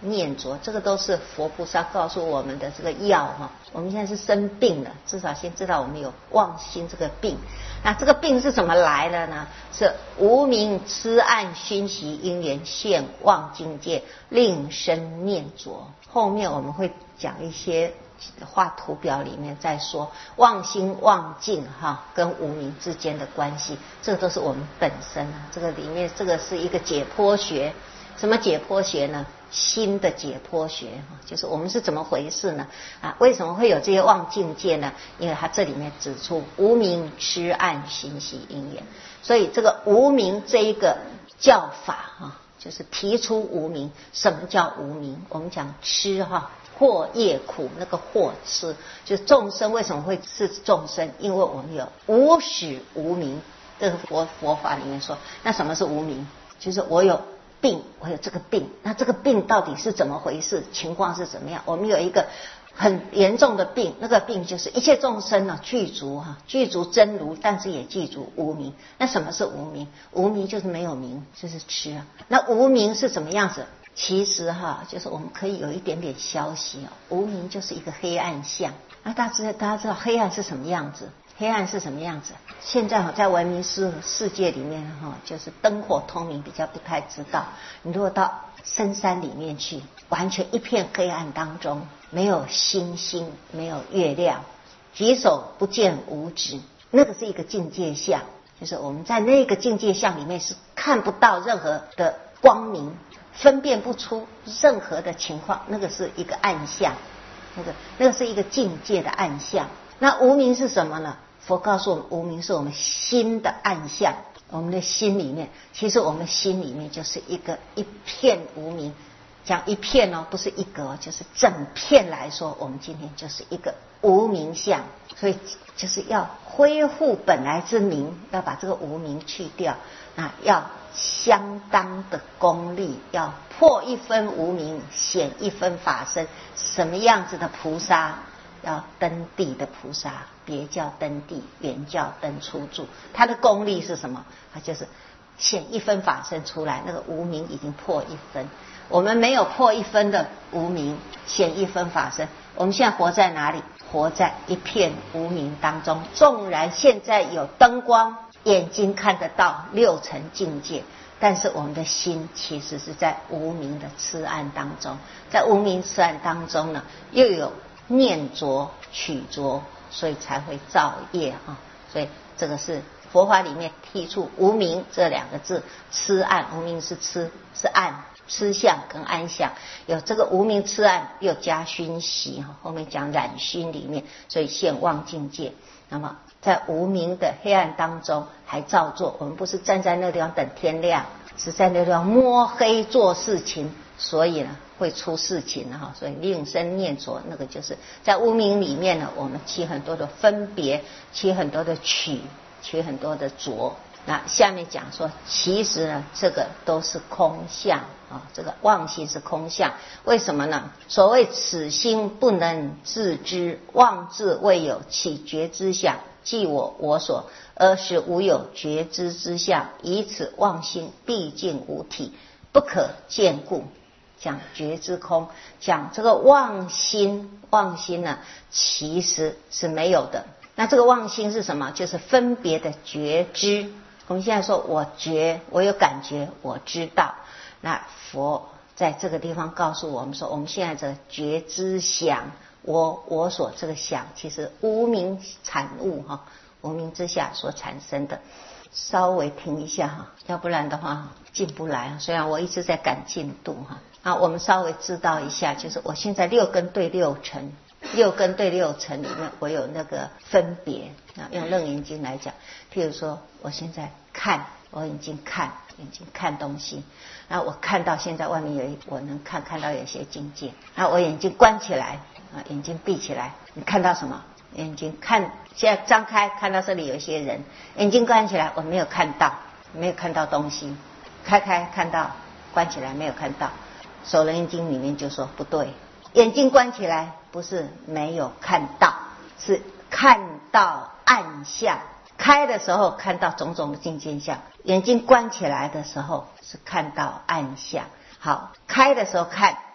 [SPEAKER 1] 念着，这个都是佛菩萨告诉我们的这个药哈。我们现在是生病了，至少先知道我们有妄心这个病。那这个病是怎么来的呢？是无明痴暗熏习因缘现妄境界，令生念着。后面我们会讲一些画图表里面再说妄心妄境哈跟无明之间的关系，这个都是我们本身啊。这个里面这个是一个解剖学。什么解剖学呢？心的解剖学，就是我们是怎么回事呢？啊，为什么会有这些妄境界呢？因为它这里面指出无明痴暗熏习因缘，所以这个无明这一个教法哈，就是提出无明。什么叫无明？我们讲痴哈，惑业苦，那个惑痴，就是众生为什么会是众生？因为我们有无始无明。这个佛佛法里面说，那什么是无明？就是我有病，我有这个病，那这个病到底是怎么回事？情况是怎么样？我们有一个很严重的病，那个病就是一切众生呢、啊、具足哈、啊，具足真如，但是也具足无明。那什么是无明？无明就是没有明，就是痴啊。那无明是什么样子？其实哈、啊，就是我们可以有一点点消息哦。无明就是一个黑暗相。那大家知道，大家知道黑暗是什么样子？黑暗是什么样子？现在在文明世世界里面哈，就是灯火通明，比较不太知道。你如果到深山里面去，完全一片黑暗当中，没有星星，没有月亮，举手不见五指，那个是一个境界相，就是我们在那个境界相里面是看不到任何的光明，分辨不出任何的情况，那个是一个暗相，那个那个是一个境界的暗相。那无明是什么呢？佛告诉我们，无明是我们心的暗相。我们的心里面，其实我们心里面就是一个一片无明。讲一片哦，不是一个，就是整片来说，我们今天就是一个无明相。所以就是要恢复本来之明，要把这个无明去掉，啊，要相当的功力，要破一分无明，显一分法身。什么样子的菩萨？要登地的菩萨，别叫登地，原叫登初住。他的功力是什么？他就是显一分法身出来，那个无明已经破一分。我们没有破一分的无明，显一分法身。我们现在活在哪里？活在一片无明当中。纵然现在有灯光，眼睛看得到六层境界，但是我们的心其实是在无明的痴暗当中。在无明痴暗当中呢，又有念着取着，所以才会造业啊。所以这个是佛法里面提出无明这两个字，痴暗。无明是痴，是暗，痴相跟暗相，有这个无明痴暗，又加熏习，后面讲染熏里面，所以现妄境界。那么在无明的黑暗当中还造作，我们不是站在那个地方等天亮，是在那个地方摸黑做事情，所以呢会出事情哈。所以令生念着，那个就是在无明里面呢，我们起很多的分别，起很多的取，起很多的着。那下面讲说，其实呢，这个都是空相啊，这个妄心是空相。为什么呢？所谓此心不能自知，妄自未有起觉知相，即我我所，而是无有觉知之相，以此妄心毕竟无体，不可见故。讲觉知空，讲这个妄心，妄心呢其实是没有的。那这个妄心是什么？就是分别的觉知。我们现在说我觉，我有感觉，我知道。那佛在这个地方告诉我们说，我们现在这个觉知想，我我所这个想，其实无明产物哈，无明之下所产生的。稍微停一下哈，要不然的话进不来。虽然我一直在赶进度哈，啊，我们稍微知道一下，就是我现在六根对六尘。六根对六尘里面，我有那个分别啊。用楞严经来讲，譬如说，我现在看，我眼睛看，眼睛看东西，然后我看到现在外面有一，我能看看到有些境界，然后我眼睛关起来啊，眼睛闭起来，你看到什么？眼睛看，现在张开，看到这里有一些人，眼睛关起来，我没有看到，没有看到东西，开开看到，关起来没有看到。首楞严经里面就说不对，眼睛关起来。不是没有看到，是看到暗相。开的时候看到种种的境界相，眼睛关起来的时候是看到暗相。好，开的时候看，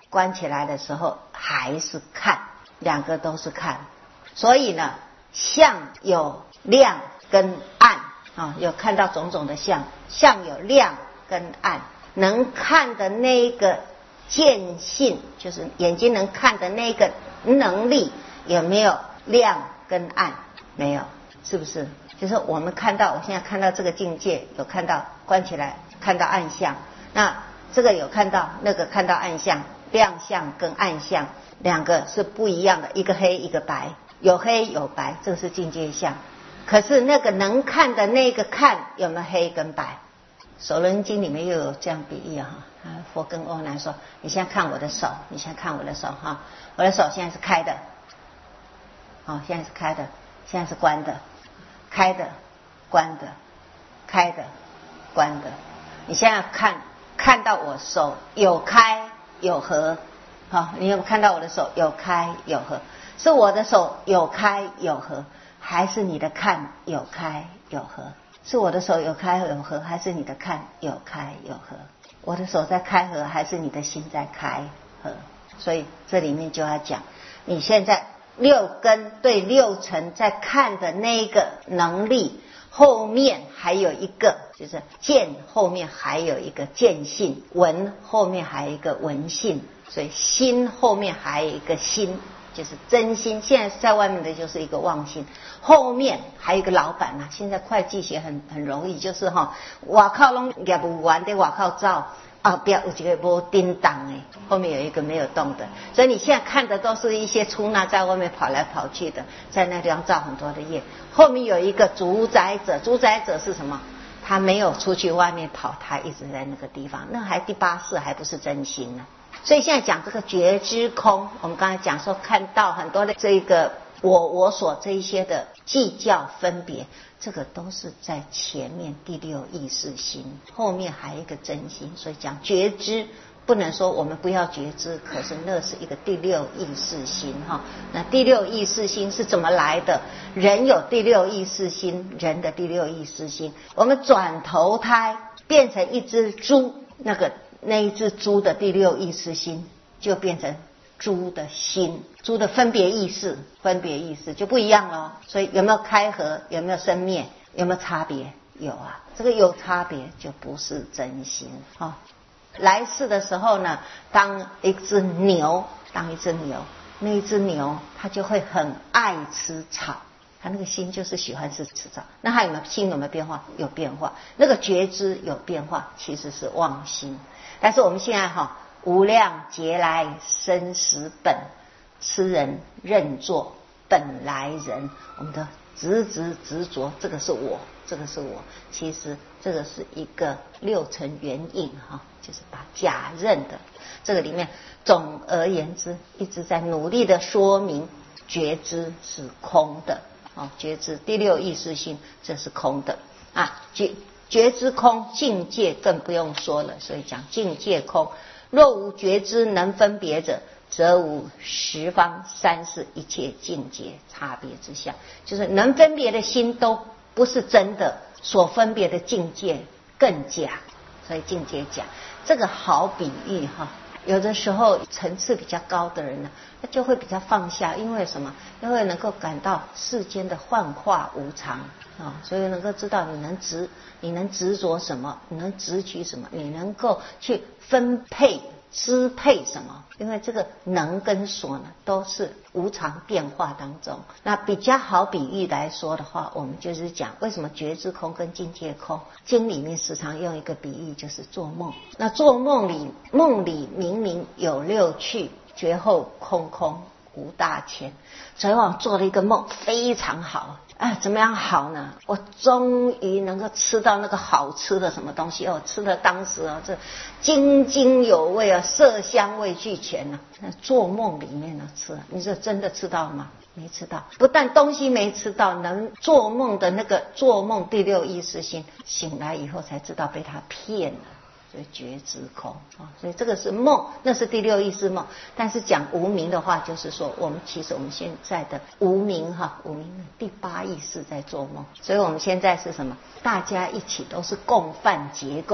[SPEAKER 1] 关起来的时候还是看，两个都是看。所以呢，相有亮跟暗啊，有看到种种的相，相有亮跟暗，能看的那个见性，就是眼睛能看的那个能力，有没有亮跟暗？没有，是不是？就是我们看到，我现在看到这个境界，有看到关起来看到暗相，那这个有看到，那个看到暗相，亮相跟暗相两个是不一样的，一个黑一个白，有黑有白，这个是境界相。可是那个能看的那个看有没有黑跟白？首轮经里面又有这样比喻啊，佛跟阿难说，你现在看我的手，你现在看我的手哈，我的手现在是开的，好，现在是开的，现在是关的，开的关的，开的关的。你现在看看到我手有开有合，好，你有没有看到我的手有开有合？是我的手有开有合，还是你的看有开有合？是我的手有开有合，还是你的看有开有合？我的手在开合，还是你的心在开合？所以这里面就要讲，你现在六根对六尘在看的那个能力，后面还有一个就是见，后面还有一个见性，闻后面还有一个闻性，所以心后面还有一个心，就是真心。现在在外面的就是一个妄心，后面还有一个老板啊，现在会计学很很容易，就是哈、哦，外口拢业务完在外口走，后边有一个没叮当的，后面有一个没有动的，所以你现在看的都是一些出纳在外面跑来跑去的，在那地方造很多的业。后面有一个主宰者，主宰者是什么？他没有出去外面跑，他一直在那个地方，那还第八识还不是真心呢。所以现在讲这个觉知空，我们刚才讲说看到很多的这个我我所这一些的计较分别，这个都是在前面第六意识心，后面还有一个真心。所以讲觉知，不能说我们不要觉知，可是那是一个第六意识心哈。那第六意识心是怎么来的？人有第六意识心，人的第六意识心，我们转投胎变成一只猪，那个那一只猪的第六意识心就变成猪的心，猪的分别意识，分别意识就不一样了。所以有没有开合，有没有生灭，有没有差别？有啊，这个有差别就不是真心哈。来世的时候呢，当一只牛，当一只牛，那一只牛它就会很爱吃草，它那个心就是喜欢吃吃草。那它有没有心有没有变化？有变化。那个觉知有变化，其实是妄心。但是我们现在哈，无量劫来生死本，痴人认作本来人，我们的执执执着，这个是我，这个是我，其实这个是一个六尘缘影哈，就是把假认的这个里面，总而言之，一直在努力的说明觉知是空的啊，觉知第六意识心这是空的啊，觉觉知空，境界更不用说了，所以讲境界空。若无觉知能分别者，则无十方三世一切境界差别之相，就是能分别的心都不是真的，所分别的境界更假，所以境界假。这个好比喻哈，有的时候层次比较高的人呢，他就会比较放下，因为什么？因为能够感到世间的幻化无常啊，所以能够知道你能执，你能执着什么，你能执取什么，你能够去分配支配什么？因为这个能跟所呢，都是无常变化当中。那比较好比喻来说的话，我们就是讲为什么觉知空跟境界空，经里面时常用一个比喻，就是做梦。那做梦里，梦里明明有六趣，觉后空空无大千。昨晚做了一个梦，非常好啊，怎么样好呢？我终于能够吃到那个好吃的什么东西哦，吃的当时啊，这津津有味啊，色香味俱全啊。那做梦里面呢吃，你说真的吃到吗？没吃到。不但东西没吃到，能做梦的那个做梦第六意识心，醒来以后才知道被他骗了。所以觉知空啊，所以这个是梦，那是第六意识梦。但是讲无明的话，就是说我们其实我们现在的无明哈，无明的第八意识在做梦。所以我们现在是什么？大家一起都是共犯结构，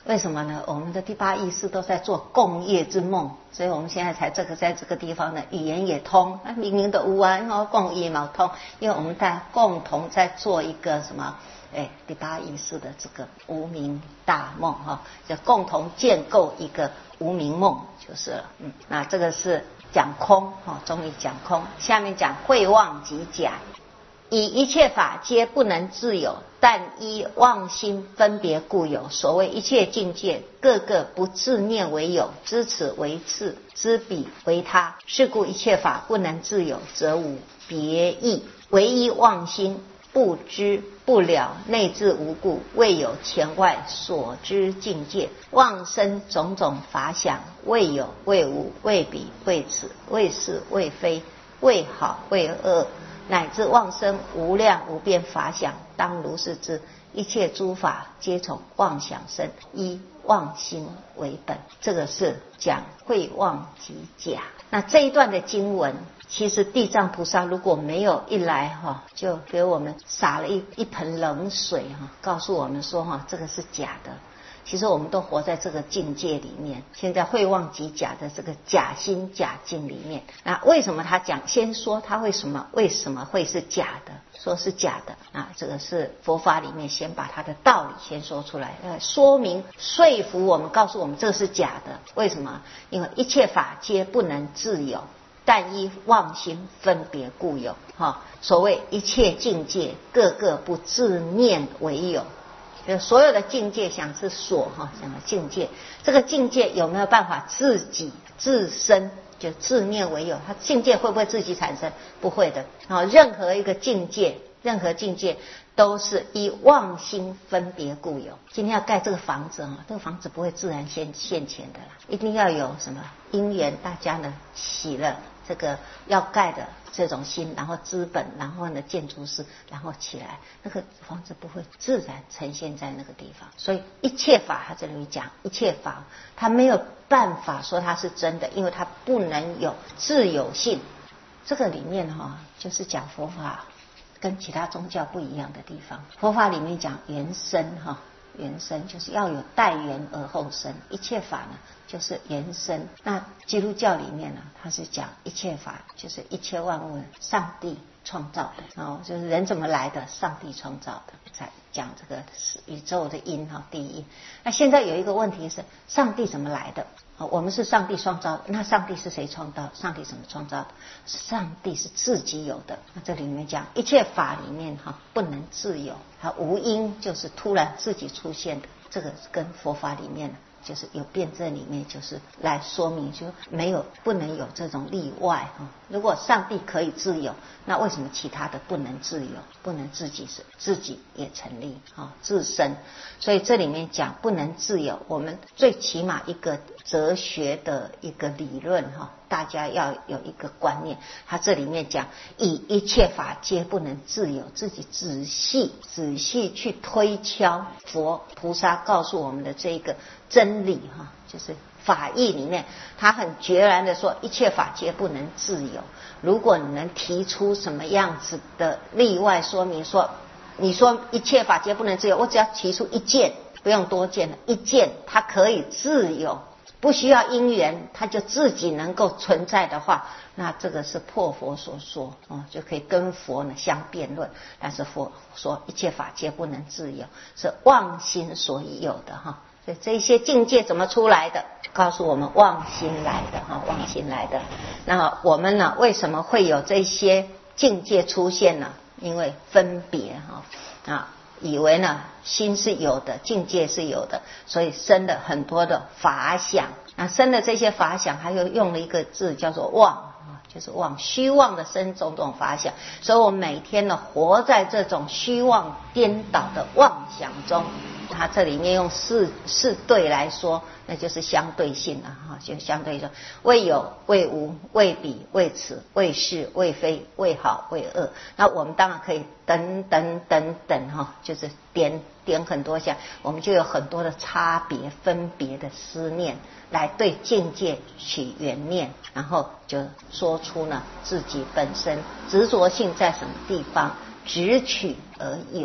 [SPEAKER 1] 为什么呢？我们的第八意识都在做共业之梦，所以我们现在才这个在这个地方呢，语言也通，明明的无啊，然后共业嘛通，因为我们在共同在做一个什么？哎，第八意识的这个无明大梦哈，就共同建构一个无明梦就是了。嗯，那这个是讲空哈，终于讲空。下面讲慧妄即假，以一切法皆不能自有，但依妄心分别故有。所谓一切境界，个个不自念为有，知此为次，知彼为他。是故一切法不能自有，则无别义，唯一妄心。不知不了内自无故，未有前外所知境界，妄生种种法想，未有未无未彼未此未是未非，未好未恶，乃至妄生无量无边法想，当如是知。一切诸法皆从妄想生，依妄心为本。这个是讲慧妄即假。那这一段的经文，其实地藏菩萨如果没有一来哈，就给我们洒了一一盆冷水哈，告诉我们说哈，这个是假的。其实我们都活在这个境界里面，现在慧妄即假的这个假心假境里面。那为什么他讲？先说他为什么为什么会是假的？说是假的啊，这个是佛法里面先把它的道理先说出来，呃，说明说服我们，告诉我们这是假的。为什么？因为一切法皆不能自有，但依妄心分别故有。哈，所谓一切境界，个个不自念为有。就所有的境界想是所哈，想的境界，这个境界有没有办法自己自身就自念为有？它境界会不会自己产生？不会的。啊，任何一个境界，任何境界都是依妄心分别故有。今天要盖这个房子啊，这个房子不会自然现现前的啦，一定要有什么因缘，大家呢起了这个要盖的这种心，然后资本，然后呢建筑师，然后起来，那个房子不会自然呈现在那个地方。所以一切法，他这里讲一切法，他没有办法说它是真的，因为它不能有自有性。这个里面哈，就是讲佛法跟其他宗教不一样的地方。佛法里面讲缘生哈，缘生就是要有待缘而后生，一切法呢就是缘生。那基督教里面呢，它是讲一切法就是一切万物上帝创造的，哦，就是人怎么来的，上帝创造的，才讲这个宇宙的因哈，第一。那现在有一个问题是，上帝怎么来的？我们是上帝创造的，那上帝是谁创造？上帝怎么创造的？上帝是自己有的。那这里面讲一切法里面哈，不能自有，它无因，就是突然自己出现的。这个跟佛法里面就是有辩证里面就是来说明，就没有不能有这种例外哈。如果上帝可以自由，那为什么其他的不能自由？不能自己是自己也成立啊，自身。所以这里面讲不能自由，我们最起码一个哲学的一个理论哈，大家要有一个观念。他这里面讲以一切法皆不能自由，自己仔细仔细去推敲佛菩萨告诉我们的这个真理哈，就是法义里面，他很决然的说一切法皆不能自由。如果你能提出什么样子的例外说明，说你说一切法皆不能自由，我只要提出一件，不用多件了，一件它可以自由，不需要因缘，它就自己能够存在的话，那这个是破佛所说哦，就可以跟佛呢相辩论。但是佛说一切法皆不能自由，是妄心所以有的哈。所以这些境界怎么出来的？告诉我们妄心来的哈，妄心来的。那我们呢，为什么会有这些境界出现呢？因为分别哈啊，以为呢心是有的，境界是有的，所以生了很多的法想。那生了这些法想，还有用了一个字叫做妄，就是妄，虚妄的生种种法想。所以我们每天呢活在这种虚妄颠倒的妄想中。它这里面用四四对来说，那就是相对性了哈，就相对说未有未无未彼未此未是未非未好未恶。那我们当然可以等等等等哈，就是点点很多项，我们就有很多的差别分别的思念，来对境界取缘念，然后就说出呢自己本身执着性在什么地方，执取而有。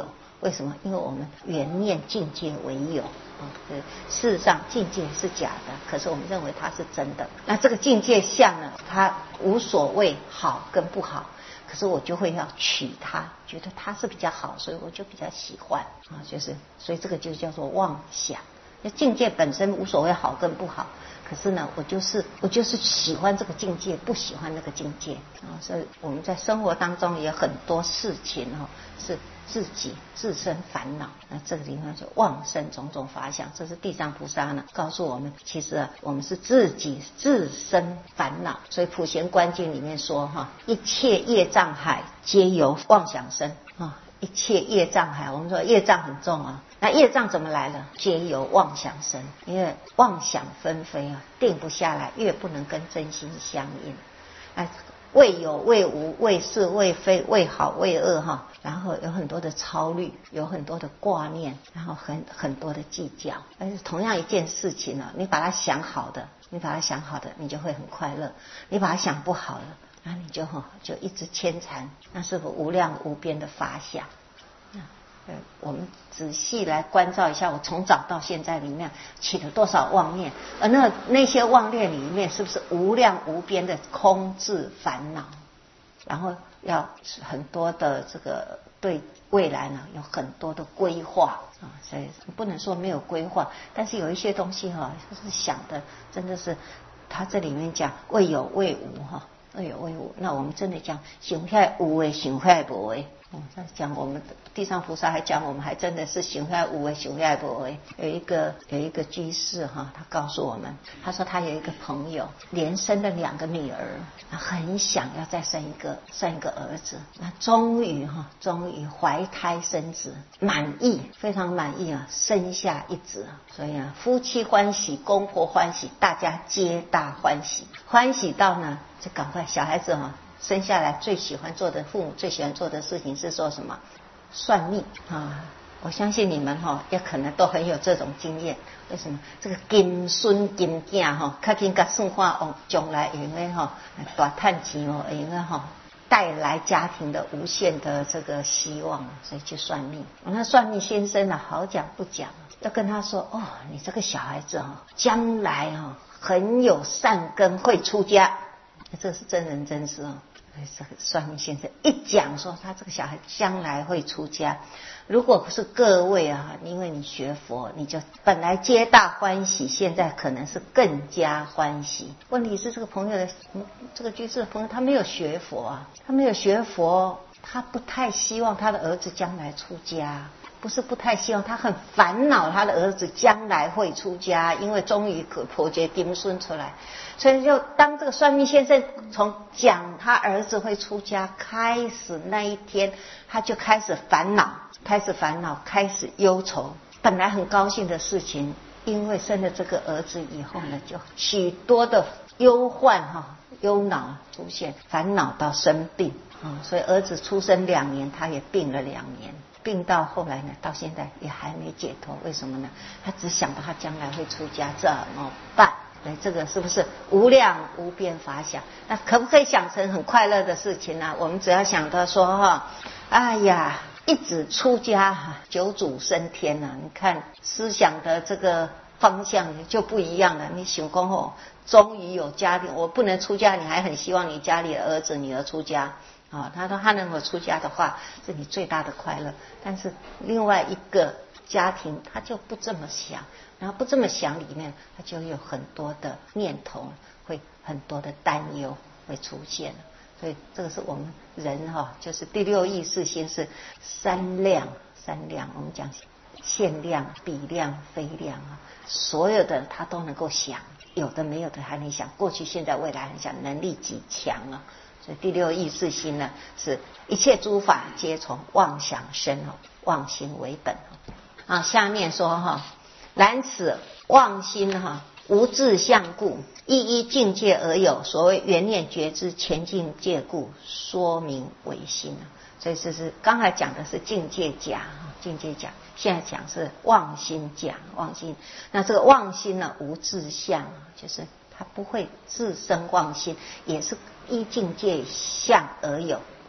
[SPEAKER 1] 为什么？因为我们缘念境界为有。事实上境界是假的，可是我们认为它是真的。那这个境界相呢，它无所谓好跟不好，可是我就会要取它，觉得它是比较好，所以我就比较喜欢啊，就是所以这个就叫做妄想。那境界本身无所谓好跟不好，可是呢，我就是我就是喜欢这个境界，不喜欢那个境界啊。所以我们在生活当中也很多事情哦，是自己自身烦恼。那这个地方就妄生种种法想，这是地藏菩萨呢告诉我们，其实啊，我们是自己自身烦恼。所以普贤观经里面说哈，一切业障海皆由妄想生啊。一切业障海，我们说业障很重啊，那业障怎么来的？皆由妄想生，因为妄想纷飞啊，定不下来，越不能跟真心相应。哎，为有为无，为是为非，为好为恶哈，然后有很多的操虑，有很多的挂念，然后很很多的计较。但是同样一件事情呢、啊，你把它想好的，你把它想好的，你就会很快乐；你把它想不好的，那你就就一直牵缠，那是无量无边的法想。呃，我们仔细来关照一下，我从早到现在里面起了多少妄念，而那那些妄念里面是不是无量无边的空智烦恼？然后要很多的这个对未来呢有很多的规划啊，所以不能说没有规划，但是有一些东西哈、啊，就是想的真的是，他这里面讲未有未无哈。未有未无，那我们真的讲想遐有诶，想遐无诶。哦，在讲我们地藏菩萨还讲我们还真的是想遐有诶，想遐无诶。有一个有一个居士哈，他告诉我们，他说他有一个朋友连生了两个女儿，很想要再生一个生一个儿子，那终于哈，终于怀胎生子，满意，非常满意啊，生下一子。所以啊，夫妻欢喜，公婆欢喜，大家皆大欢喜，欢喜到呢。就赶快，小孩子哈、哦、生下来最喜欢做的，父母最喜欢做的事情是说什么？算命啊！我相信你们哈、哦、也可能都很有这种经验。为什么？这个金孙金囝哈，较紧甲算看哦，将来因为哈大赚钱哦，因为哈带来家庭的无限的这个希望，所以去算命。那算命先生呢，好讲不讲，要跟他说哦，你这个小孩子哈、哦，将来哈、哦、很有善根，会出家。这是真人真事哦。这个算命先生一讲说他这个小孩将来会出家，如果不是各位啊，因为你学佛，你就本来皆大欢喜，现在可能是更加欢喜。问题是这个朋友的这个居士的朋友，他没有学佛啊，他没有学佛，他不太希望他的儿子将来出家。不是不太希望，他很烦恼他的儿子将来会出家，因为终于可婆觉丁孙出来，所以就当这个算命先生从讲他儿子会出家开始那一天，他就开始烦恼，开始烦恼，开始忧愁。本来很高兴的事情，因为生了这个儿子以后呢，就许多的忧患哈、忧恼出现，烦恼到生病啊，所以儿子出生两年，他也病了两年。病到后来呢，到现在也还没解脱。为什么呢？他只想到他将来会出家，怎么办？对，这个是不是无量无边法想？那可不可以想成很快乐的事情呢？我们只要想到说哈，哎呀，一子出家，九祖升天了、啊。你看思想的这个方向就不一样了。你想说哦，终于有家庭，我不能出家，你还很希望你家里的儿子女儿出家。啊、哦，他说他能够出家的话，是你最大的快乐。但是另外一个家庭，他就不这么想，然后不这么想里面，他就有很多的念头，会很多的担忧会出现。所以这个是我们人哈、哦，就是第六意识心是三量，三量我们讲限量、比量、非量啊，所有的他都能够想，有的没有的还没想，过去、现在、未来很想，能力极强啊。所以第六意识心呢，是一切诸法皆从妄想生哦，妄心为本啊。下面说哈，然此妄心哈，无自相故，一一境界而有。所谓缘念觉知前境界故，说名为心啊。所以这是刚才讲的是境界假，境界假，现在讲是妄心假，妄心。那这个妄心呢，无自相，就是它不会自生妄心，也是依境界相而有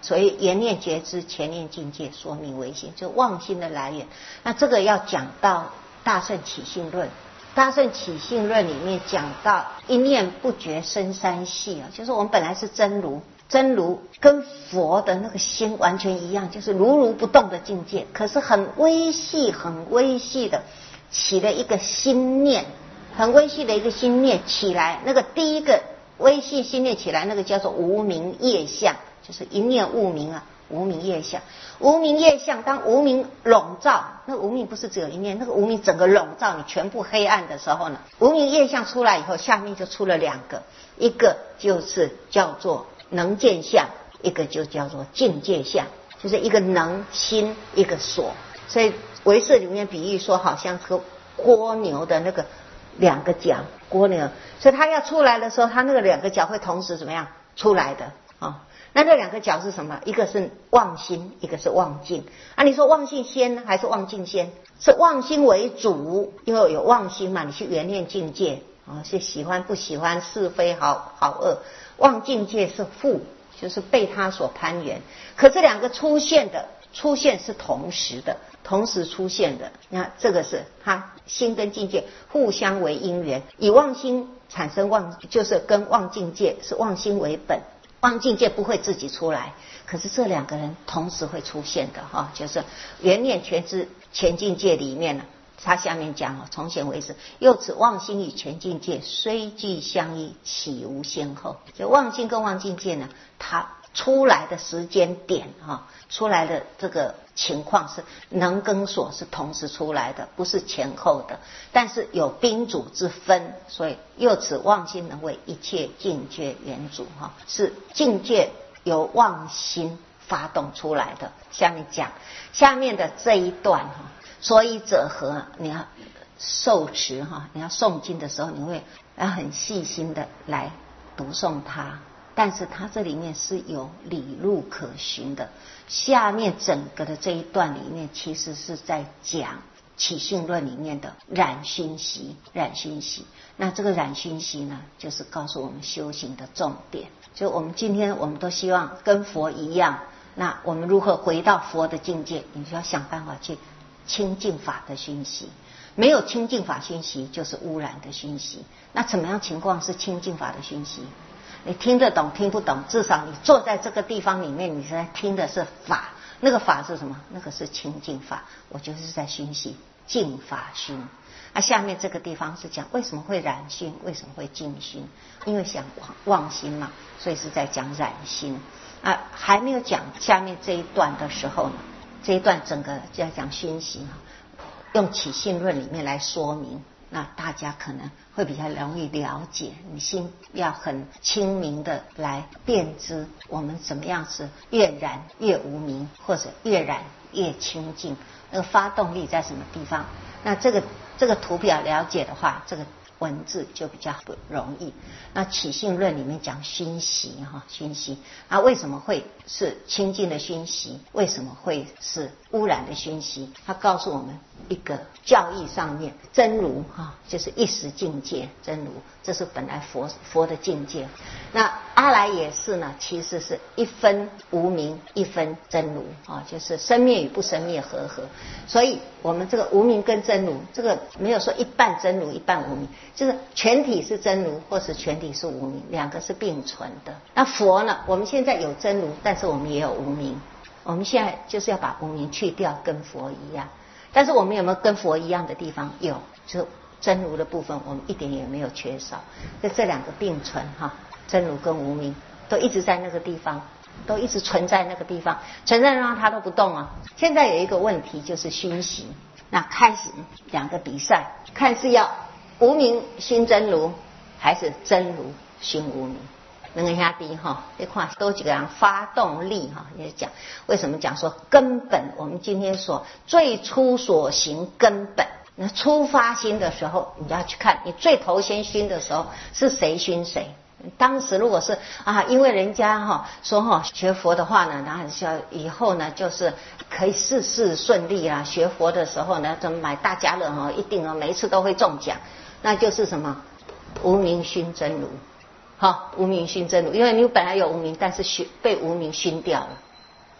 [SPEAKER 1] 所以缘念觉知，前念境界，说明为心，就妄心的来源。那这个要讲到大乘起信论，大乘起信论里面讲到一念不觉生三系啊，就是我们本来是真如，真如跟佛的那个心完全一样，就是如如不动的境界，可是很微细很微细的起了一个心念，很微细的一个心念起来，那个第一个微细心念起来，那个叫做无明业相，就是一念无明啊，无明业相。无明业相，当无明笼罩，那无明不是只有一念，那个无明整个笼罩你全部黑暗的时候呢，无明业相出来以后，下面就出了两个，一个就是叫做能见相，一个就叫做境界相，就是一个能心，一个所。所以唯识里面比喻说，好像是蜗牛的那个两个角，蜗牛，所以它要出来的时候，它那个两个角会同时怎么样出来的啊、哦？那这两个角是什么？一个是妄心，一个是妄境。啊，你说妄性先还是妄境先？是妄心为主，因为有妄心嘛，你去缘念境界啊、哦，是喜欢不喜欢，是非好好恶。妄境界是副，就是被它所攀缘。可这两个出现的出现是同时的，同时出现的。那这个是它心跟境界互相为因缘，以妄心产生妄，就是跟妄境界是妄心为本。妄境界不会自己出来，可是这两个人同时会出现的哈，就是缘念全知前境界里面呢，他下面讲哦，从前为始，又此妄心与前境界虽具相依，岂无先后？就妄心跟妄境界呢，它出来的时间点哈，出来的这个情况是能跟所是同时出来的，不是前后的，但是有宾主之分，所以又此妄心能为一切境界原主哈，是境界由妄心发动出来的。下面讲下面的这一段哈，所以者何？你要受持哈，你要诵经的时候，你会要很细心的来读诵它。但是它这里面是有理路可循的，下面整个的这一段里面其实是在讲起信论里面的染熏习，染熏习。那这个染熏习呢，就是告诉我们修行的重点。就我们今天我们都希望跟佛一样，那我们如何回到佛的境界？你就要想办法去清净法的熏习。没有清净法熏习，就是污染的熏习。那怎么样情况是清净法的熏习？你听得懂听不懂，至少你坐在这个地方里面，你在听的是法，那个法是什么？那个是清净法，我就是在熏习净法熏。啊，下面这个地方是讲为什么会染熏，为什么会净熏？因为想妄心嘛，所以是在讲染心。啊，还没有讲下面这一段的时候呢，这一段整个就要讲熏习，用起信论里面来说明。那大家可能会比较容易了解，你心要很清明的来辨知我们怎么样是越染越无明，或者越染越清净，那个发动力在什么地方？那这个这个图表了解的话，这个文字就比较不容易。那起信论里面讲熏习哈，熏习啊，为什么会是清净的熏习？为什么会是污染的熏习？它告诉我们一个教义上面，真如哈，就是一时境界，真如这是本来佛佛的境界。那阿来也是呢，其实是一分无明，一分真如啊，就是生灭与不生灭合合。所以我们这个无明跟真如，这个没有说一半真如一半无明，就是全体是真如，或是全体是无明，两个是并存的。那佛呢，我们现在有真如，但是我们也有无明，我们现在就是要把无明去掉，跟佛一样。但是我们有没有跟佛一样的地方？有，就是真如的部分我们一点也没有缺少，就这两个并存哈，真如跟无明都一直在那个地方，都一直存在那个地方，存在让它都不动啊。现在有一个问题就是熏习，那开始两个比赛，看是要无明熏真如，还是真如熏无明。那个下低哈，你看都几个人发动力哈，也讲为什么讲说根本，我们今天说最初所行根本，那出发心的时候，你要去看你最头先熏的时候是谁熏谁。当时如果是啊，因为人家哈说哈学佛的话呢，然后以后呢就是可以事事顺利啊，学佛的时候呢，怎么买大家乐哈，一定啊每一次都会中奖，那就是什么无明熏真如。好，无明熏真如，因为你本来有无明，但是熏被无明熏掉了，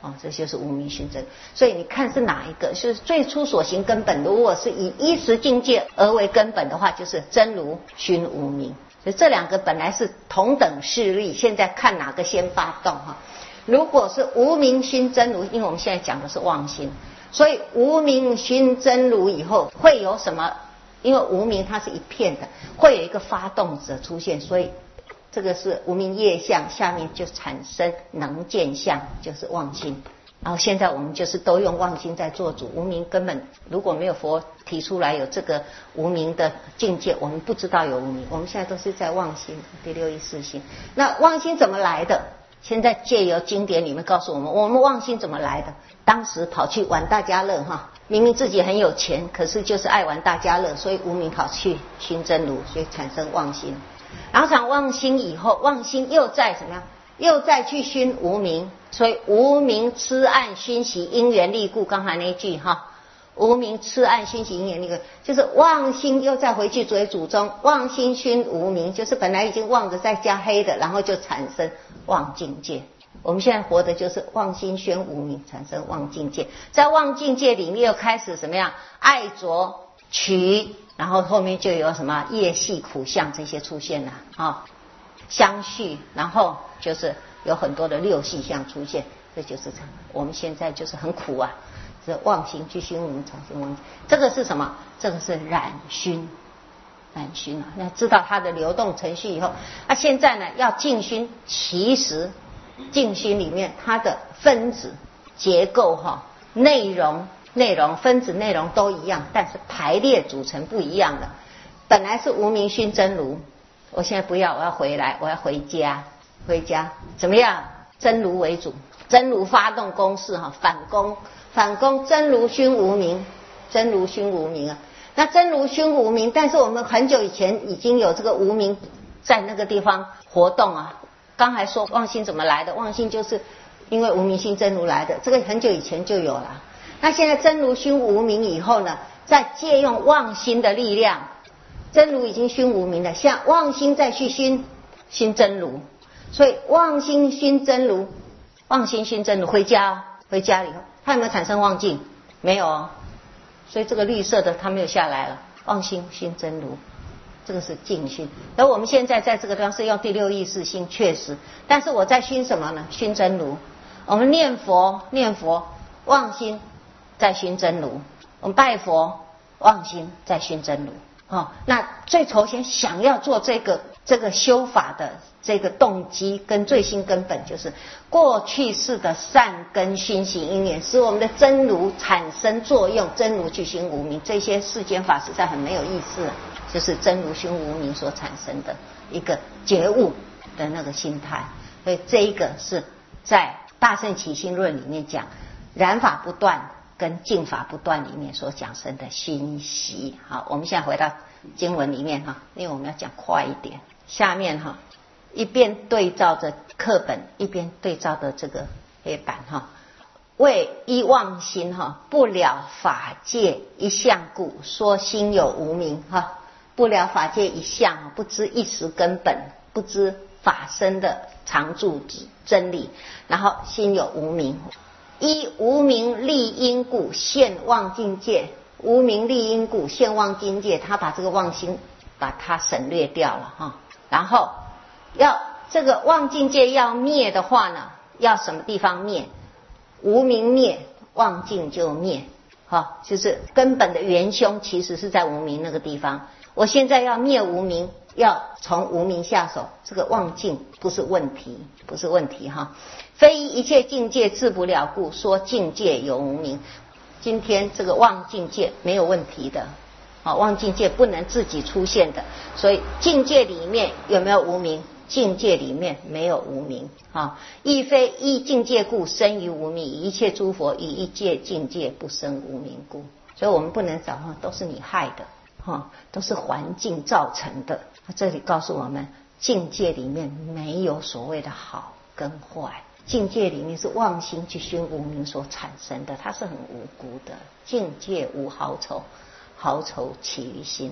[SPEAKER 1] 哦，这就是无明熏真。所以你看是哪一个？是最初所行根本，如果是以依实境界而为根本的话，就是真如熏无明。所以这两个本来是同等势力，现在看哪个先发动哈。如果是无明熏真如，因为我们现在讲的是妄心，所以无明熏真如以后会有什么？因为无明它是一片的，会有一个发动者出现，所以这个是无明业相，下面就产生能见相，就是妄心。然后现在我们就是都用妄心在做主，无明根本如果没有佛提出来有这个无明的境界，我们不知道有无明，我们现在都是在妄心，第六意识心。那妄心怎么来的？现在借由经典里面告诉我们，我们妄心怎么来的？当时跑去玩大家乐哈，明明自己很有钱，可是就是爱玩大家乐，所以无明跑去熏真如，所以产生妄心。然后产妄心以后，妄心又在怎么样？又再去熏无明，所以无明痴暗熏习因缘力故。刚才那一句哈，无明痴暗熏习因缘力故，就是妄心又再回去追祖宗，妄心熏无明，就是本来已经妄的再加黑的，然后就产生妄境界。我们现在活的就是妄心熏无明，产生妄境界，在妄境界里面又开始什么样？爱着取，然后后面就有什么业系苦相这些出现了啊。相续，然后就是有很多的六细相出现，这就是我们现在就是很苦啊，是妄行去熏无明，产生妄。这个是什么？这个是染熏，染熏啊。那知道它的流动程序以后，那、啊、现在呢要净熏，其实净熏里面它的分子结构哈、内容、内容分子内容都一样，但是排列组成不一样的。本来是无明熏真如。我现在不要，我要回来，我要回家，回家怎么样？真如为主，真如发动攻势哈，反攻，反攻真如熏无明，真如熏无明啊。那真如熏无明，但是我们很久以前已经有这个无明在那个地方活动啊。刚才说妄心怎么来的？妄心就是因为无明心真如来的，这个很久以前就有了。那现在真如熏无明以后呢，再借用妄心的力量。真如已经熏无明了，像妄心再去熏熏真如，所以妄心熏真如，妄心熏真如，回家回家以后，它有没有产生妄境？没有哦，所以这个绿色的它没有下来了。妄心熏真如，这个是净熏。而我们现在在这个地方是用第六意识心，确实，但是我在熏什么呢？熏真如。我们念佛念佛，妄心在熏真如；我们拜佛，妄心在熏真如。哦，那最首先想要做这个这个修法的这个动机跟最新根本，就是过去世的善根熏习因缘，使我们的真如产生作用，真如去熏无明。这些世间法实在很没有意思，就是真如熏无明所产生的一个觉悟的那个心态。所以这一个是在大乘起心论里面讲染法不断跟净法不断里面所讲生的熏习。好，我们现在回到经文里面哈，因为我们要讲快一点。下面哈，一边对照着课本，一边对照着这个黑板哈。为依妄心哈，不了法界一相故，说心有无明哈。不了法界一相，不知一时根本，不知法身的常住真理，然后心有无明。依无明立因故现妄境界，无明立因故现妄境界，他把这个妄心把它省略掉了哈。然后要这个妄境界要灭的话呢，要什么地方灭？无明灭，妄境就灭，哈，就是根本的元凶其实是在无明那个地方。我现在要灭无明，要从无明下手，这个妄境不是问题，不是问题哈。非一切境界治不了故，说境界有无明。今天这个妄境界没有问题的，啊，妄境界不能自己出现的，所以境界里面有没有无明？境界里面没有无明啊，亦非依境界故生于无明，一切诸佛以一切境界不生无明故。所以我们不能找都是你害的，哈，都是环境造成的。这里告诉我们，境界里面没有所谓的好跟坏，境界里面是妄心去熏无明所产生的，它是很无辜的。境界无好丑，好丑起于心哈。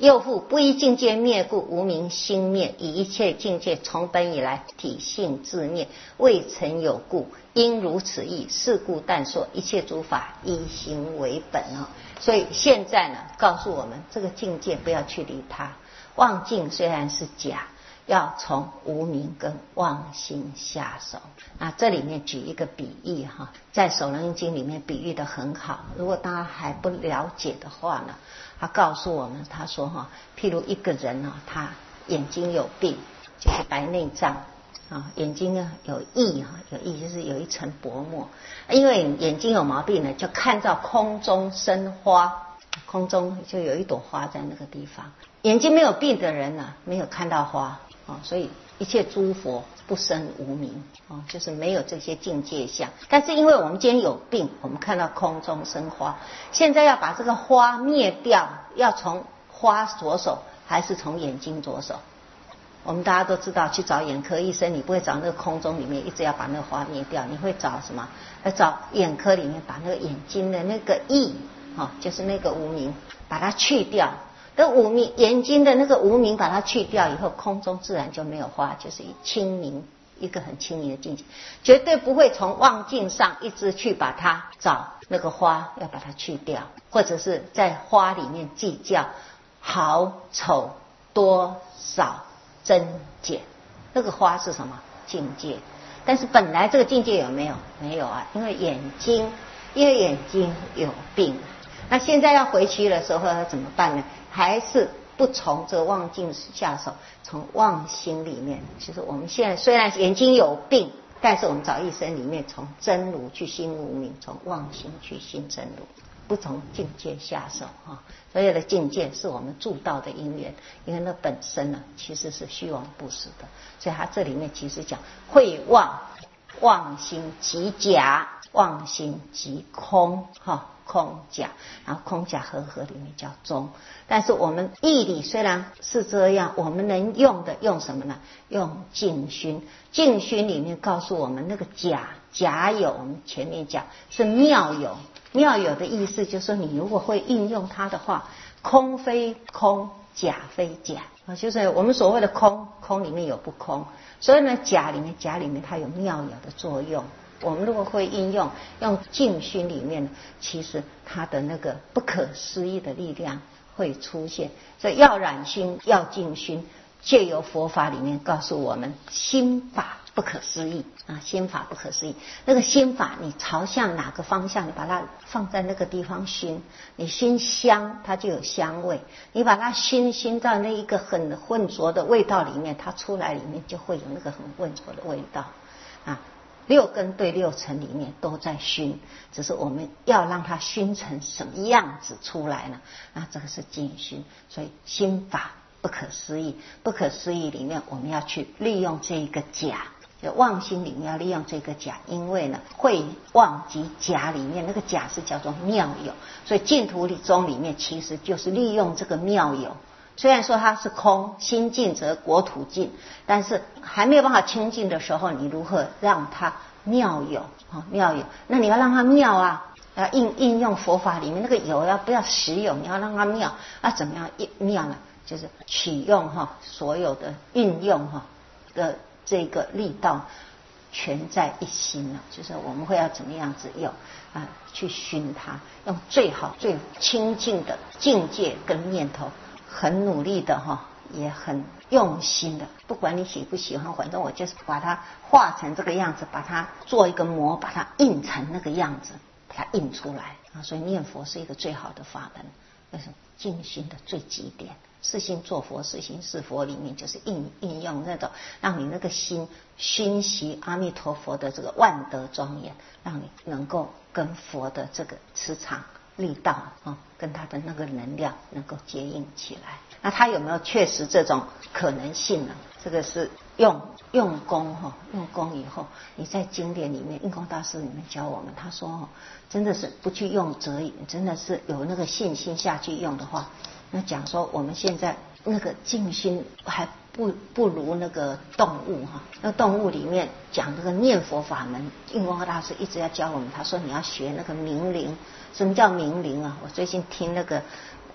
[SPEAKER 1] 又复不依境界灭故，无明心灭，以一切境界从本以来体性自灭，未曾有故，因如此意。是故但说一切诸法依心为本啊。所以现在呢，告诉我们这个境界不要去理它。妄境虽然是假，要从无明跟妄心下手。那这里面举一个比喻哈，在《首楞严经》里面比喻的很好。如果大家还不了解的话呢，他告诉我们，他说哈，譬如一个人呢，他眼睛有病，就是白内障啊，眼睛呢有翳哈，有翳就是有一层薄膜，因为眼睛有毛病呢，就看到空中生花，空中就有一朵花在那个地方。眼睛没有病的人呢，没有看到花啊，所以一切诸佛不生无明啊，就是没有这些境界相。但是因为我们今天有病，我们看到空中生花，现在要把这个花灭掉，要从花着手还是从眼睛着手？我们大家都知道，去找眼科医生，你不会找那个空中里面一直要把那个花灭掉，你会找什么？要找眼科里面把那个眼睛的那个翳啊，就是那个无明，把它去掉。那无明眼睛的那个无明把它去掉以后，空中自然就没有花，就是清明，一个很清明的境界，绝对不会从妄境上一直去把它找那个花，要把它去掉，或者是在花里面计较好丑多少增减。那个花是什么？境界。但是本来这个境界有没有？没有啊，因为眼睛，因为眼睛有病。那现在要回去的时候要怎么办呢？还是不从这个妄境下手，从妄心里面。其实我们现在虽然眼睛有病，但是我们找医生里面从真如去心无明，从妄心去心真如，不从境界下手啊。所有的境界是我们助道的因缘，因为那本身呢其实是虚妄不实的。所以它这里面其实讲会妄，妄心即假，妄心即空哈。空假，然后空假合合里面叫中。但是我们义理虽然是这样，我们能用的用什么呢？用净熏。净熏里面告诉我们，那个假假有，我们前面讲是妙有。妙有的意思就是说，你如果会应用它的话，空非空，假非假啊，就是我们所谓的空，空里面有不空，所以呢，假里面假里面它有妙有的作用。我们如果会应用用净熏里面，其实它的那个不可思议的力量会出现。所以要染熏，要净熏，借由佛法里面告诉我们，心法不可思议啊，心法不可思议。那个心法，你朝向哪个方向，你把它放在那个地方熏，你熏香，它就有香味；你把它熏熏到那一个很浑浊的味道里面，它出来里面就会有那个很浑浊的味道啊。六根对六尘里面都在熏，只是我们要让它熏成什么样子出来呢？那这个是净熏。所以心法不可思议，不可思议里面我们要去利用这一个假，就妄心里面要利用这个假，因为呢会妄及假里面那个假是叫做妙有，所以净土里中里面其实就是利用这个妙有。虽然说它是空，心净则国土净，但是还没有办法清净的时候，你如何让它妙有啊？妙有，那你要让它妙啊，要应应用佛法里面那个有，要不要实有？你要让它妙啊？怎么样妙呢？就是取用哈，所有的运用哈的这个力道全在一心了，就是我们会要怎么样子用啊？去熏它，用最好最清净的境界跟念头。很努力的哈，也很用心的，不管你喜不喜欢，反正我就是把它画成这个样子，把它做一个模，把它印成那个样子，把它印出来啊。所以念佛是一个最好的法门，那是净心的最极点。是心作佛，是心是佛里面就是应应用那种，让你那个心熏习阿弥陀佛的这个万德庄严，让你能够跟佛的这个磁场力道啊，跟它的那个能量能够接应起来。那它有没有确实这种可能性呢？这个是用用功哈，用功以后，你在经典里面，印光大师里面教我们，他说哦，真的是不去用则已，真的是有那个信心下去用的话，那讲说我们现在那个静心还不不如那个动物哈，那动物里面讲那个念佛法门，印光大师一直要教我们，他说你要学那个明灵。什么叫明灵啊？我最近听那个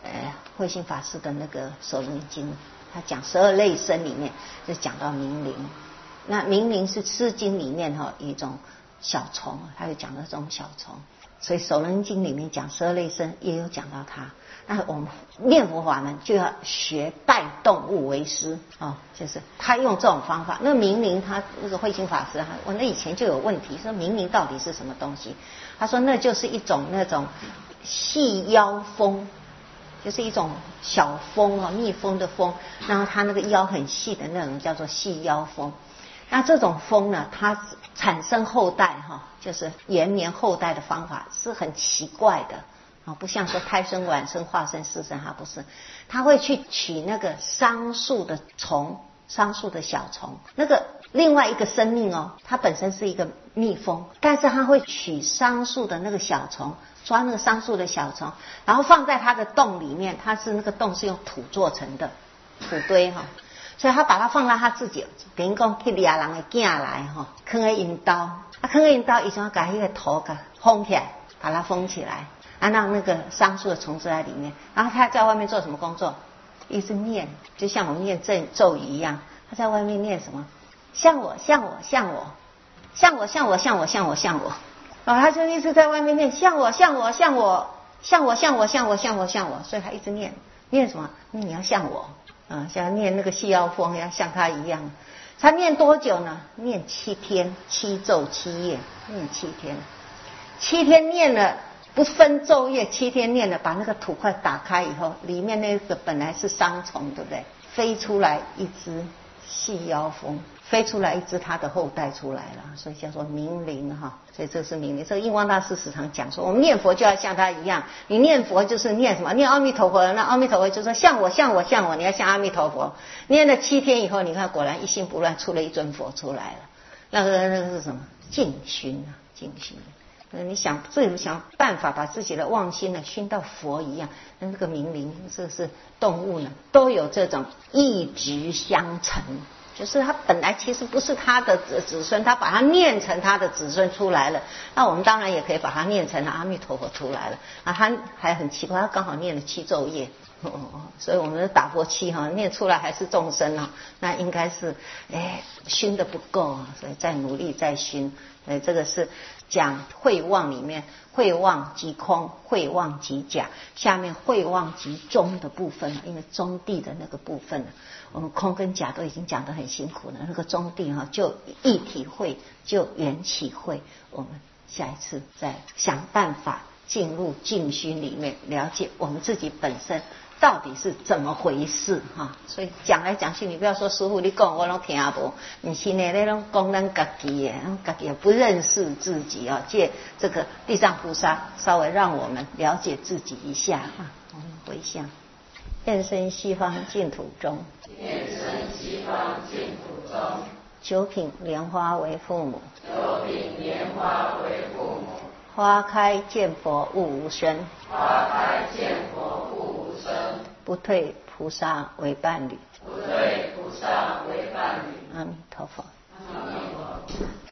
[SPEAKER 1] 呃慧心法师的那个首楞经，他讲十二类生里面就讲到冥灵。那冥灵是诗经里面哈一种小虫，他就讲到这种小虫，所以首楞经里面讲十二类生也有讲到它。那我们念佛法呢，就要学拜动物为师哦，就是他用这种方法。那冥灵他那个慧心法师，我那以前就有问题，说冥灵到底是什么东西？他说那就是一种那种细腰蜂，就是一种小蜂哦，蜜蜂的蜂，然后它那个腰很细的那种叫做细腰蜂。那这种蜂呢，它产生后代哈，就是延绵后代的方法是很奇怪的啊，不像说胎生、卵生、化生、湿生，它不是，它会去取那个桑树的虫，桑树的小虫，那个另外一个生命哦，它本身是一个蜜蜂，但是它会取桑树的那个小虫，抓那个桑树的小虫，然后放在它的洞里面，它是那个洞是用土做成的，土堆哈。所以他把它放到他自己，等于讲去抓人的囝来哈，放在阴道，啊，放在阴道，以前要把那个头给封起来，把它封起来，啊，让那个桑树的虫子在里面。然后他在外面做什么工作？一直念，就像我们念咒咒语一样。他在外面念什么？像我，像我，像我，像我，像我，像我，像我，像我。哦，他就一直在外面念，像我，像我，像我，像我，像我，像我，像我，像我。所以他一直念，念什么？你要像我。啊，像念那个细腰蜂要像他一样，他念多久呢？念七天，七昼七夜，念七天，七天念了不分昼夜，七天念了，把那个土块打开以后，里面那个本来是桑虫，对不对？飞出来一只细腰蜂，飞出来一只它的后代出来了，所以叫做冥灵哈。所以这是冥灵。这个印光大师时常讲说，我们念佛就要像他一样。你念佛就是念什么？念阿弥陀佛，那阿弥陀佛就说像我，像我，像我，你要像阿弥陀佛。念了七天以后，你看果然一心不乱，出了一尊佛出来了。那个那个是什么？净熏啊，净熏。你想自己想办法把自己的妄心呢熏到佛一样，那这个冥灵，这是动物呢，都有这种一直相承。就是他本来其实不是他的子孙，他把他念成他的子孙出来了。那我们当然也可以把他念成阿弥陀佛出来了。啊，他还很奇怪，他刚好念了七昼夜，哦，所以我们的打佛七哈念出来还是众生啊，那应该是哎熏的不够啊，所以再努力再熏。所以这个是讲慧望里面，慧望即空，慧望即假，下面慧望即中的部分，因为中地的那个部分，我们空跟假都已经讲得很辛苦了，那个中地哈就一体慧，就缘起慧，我们下一次再想办法进入净熏里面，了解我们自己本身到底是怎么回事哈？所以讲来讲去，你不要说师父你讲我都听不，你是呢那种讲咱自己的，自己也不认识自己啊。借这个地藏菩萨稍微让我们了解自己一下哈。我们回向，愿生西方净土中，
[SPEAKER 2] 愿生西方净土中，
[SPEAKER 1] 九品莲花为父母，
[SPEAKER 2] 九品莲花为父母，
[SPEAKER 1] 花开见佛悟无生，
[SPEAKER 2] 花开见佛悟无生，
[SPEAKER 1] 不退菩萨为伴侣，
[SPEAKER 2] 不退菩萨为伴侣。
[SPEAKER 1] 阿弥陀佛。
[SPEAKER 2] 阿弥陀佛。